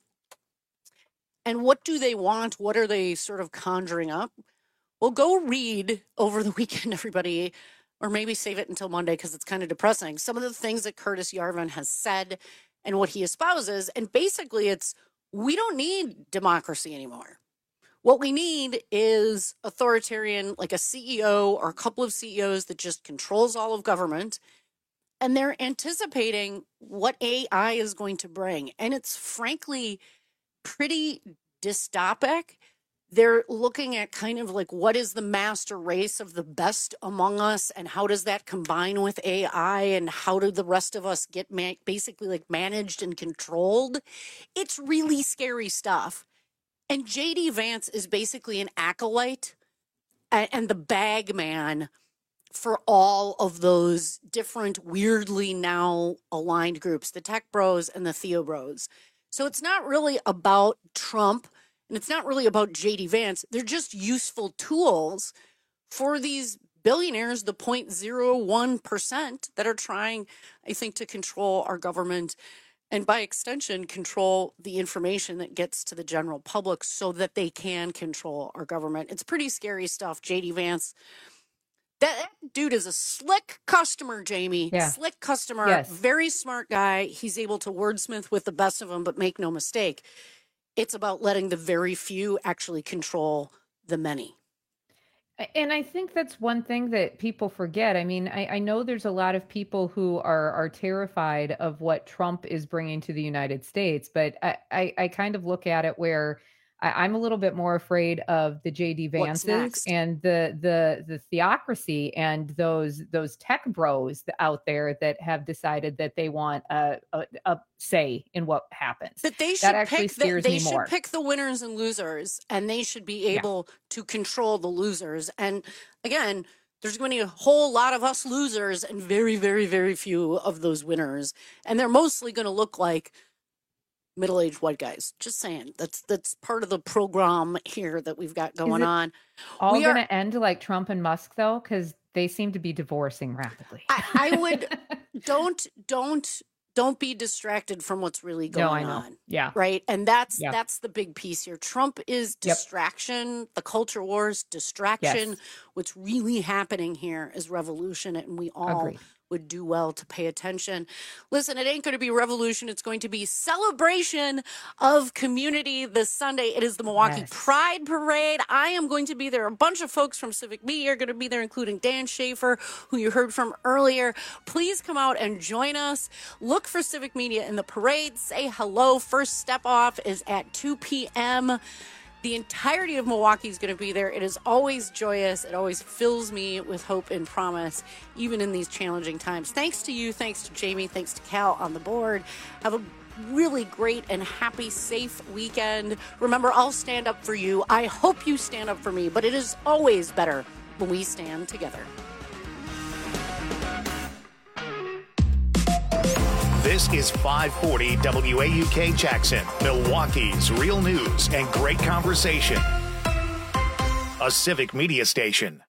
And what do they want? What are they sort of conjuring up? Well, go read over the weekend, everybody, or maybe save it until Monday because it's kind of depressing. Some of the things that Curtis Yarvin has said and what he espouses. And basically it's, we don't need democracy anymore. What we need is authoritarian, like a C E O or a couple of C E Os that just controls all of government. And they're anticipating what A I is going to bring. And it's frankly pretty dystopic. They're looking at kind of like what is the master race of the best among us and how does that combine with A I and how do the rest of us get ma- basically like managed and controlled. It's really scary stuff. And J D Vance is basically an acolyte and, and the bag man for all of those different weirdly now aligned groups, the Tech Bros and the Theo Bros. So it's not really about Trump. And it's not really about J D Vance. They're just useful tools for these billionaires, the zero point zero one percent that are trying, I think, to control our government and by extension, control the information that gets to the general public so that they can control our government. It's pretty scary stuff. J D Vance, that, that dude is a slick customer, Jamie. Yeah. Slick customer, Yes. Very smart guy. He's able to wordsmith with the best of them, but make no mistake. It's about letting the very few actually control the many. And I think that's one thing that people forget. I mean, I, I know there's a lot of people who are are terrified of what Trump is bringing to the United States, but I, I, I kind of look at it where I, I'm a little bit more afraid of the J D Vances and the the the theocracy and those those tech bros out there that have decided that they want a a, a say in what happens. That they should that actually pick the, scares they me should more. pick the winners and losers, and they should be able yeah. to control the losers. And again, there's going to be a whole lot of us losers and very, very, very few of those winners, and they're mostly going to look like middle-aged white guys. Just saying. That's that's part of the program here that we've got going on. All We going are- to end like Trump and Musk though, because they seem to be divorcing rapidly. I, I would don't don't don't be distracted from what's really going No, I know. on. Yeah. Right. And that's Yeah. that's the big piece here. Trump is Yep. distraction, the culture wars, distraction. Yes. What's really happening here is revolution, and we all Agreed. would do well to pay attention. Listen, it ain't going to be revolution. It's going to be celebration of community this Sunday. It is the Milwaukee Yes. Pride Parade. I am going to be there. A bunch of folks from Civic Media are going to be there, including Dan Schaefer, who you heard from earlier. Please come out and join us. Look for Civic Media in the parade. Say hello. First step off is at two p.m. The entirety of Milwaukee is going to be there. It is always joyous. It always fills me with hope and promise, even in these challenging times. Thanks to you. Thanks to Jamie. Thanks to Cal on the board. Have a really great and happy, safe weekend. Remember, I'll stand up for you. I hope you stand up for me, but it is always better when we stand together. This is five forty W A U K Jackson, Milwaukee's real news and great conversation. A Civic Media station.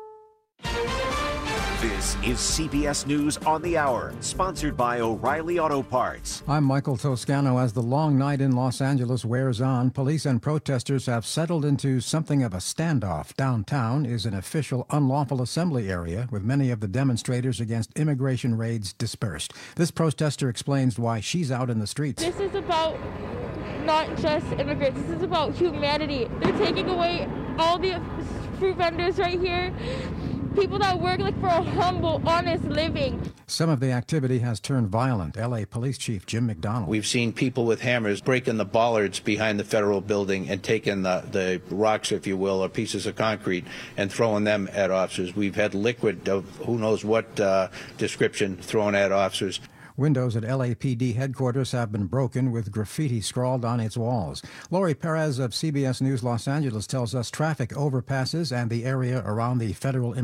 This is C B S News on the Hour, sponsored by O'Reilly Auto Parts. I'm Michael Toscano. As the long night in Los Angeles wears on, police and protesters have settled into something of a standoff. Downtown is an official unlawful assembly area, with many of the demonstrators against immigration raids dispersed. This protester explains why she's out in the streets. This is about not just immigrants. This is about humanity. They're taking away all the fruit vendors right here. People that work like for a humble, honest living. Some of the activity has turned violent. L A Police Chief Jim McDonald. We've seen people with hammers breaking the bollards behind the federal building and taking the, the rocks, if you will, or pieces of concrete and throwing them at officers. We've had liquid of who knows what uh, description thrown at officers. Windows at L A P D headquarters have been broken with graffiti scrawled on its walls. Lori Perez of C B S News Los Angeles tells us traffic overpasses and the area around the federal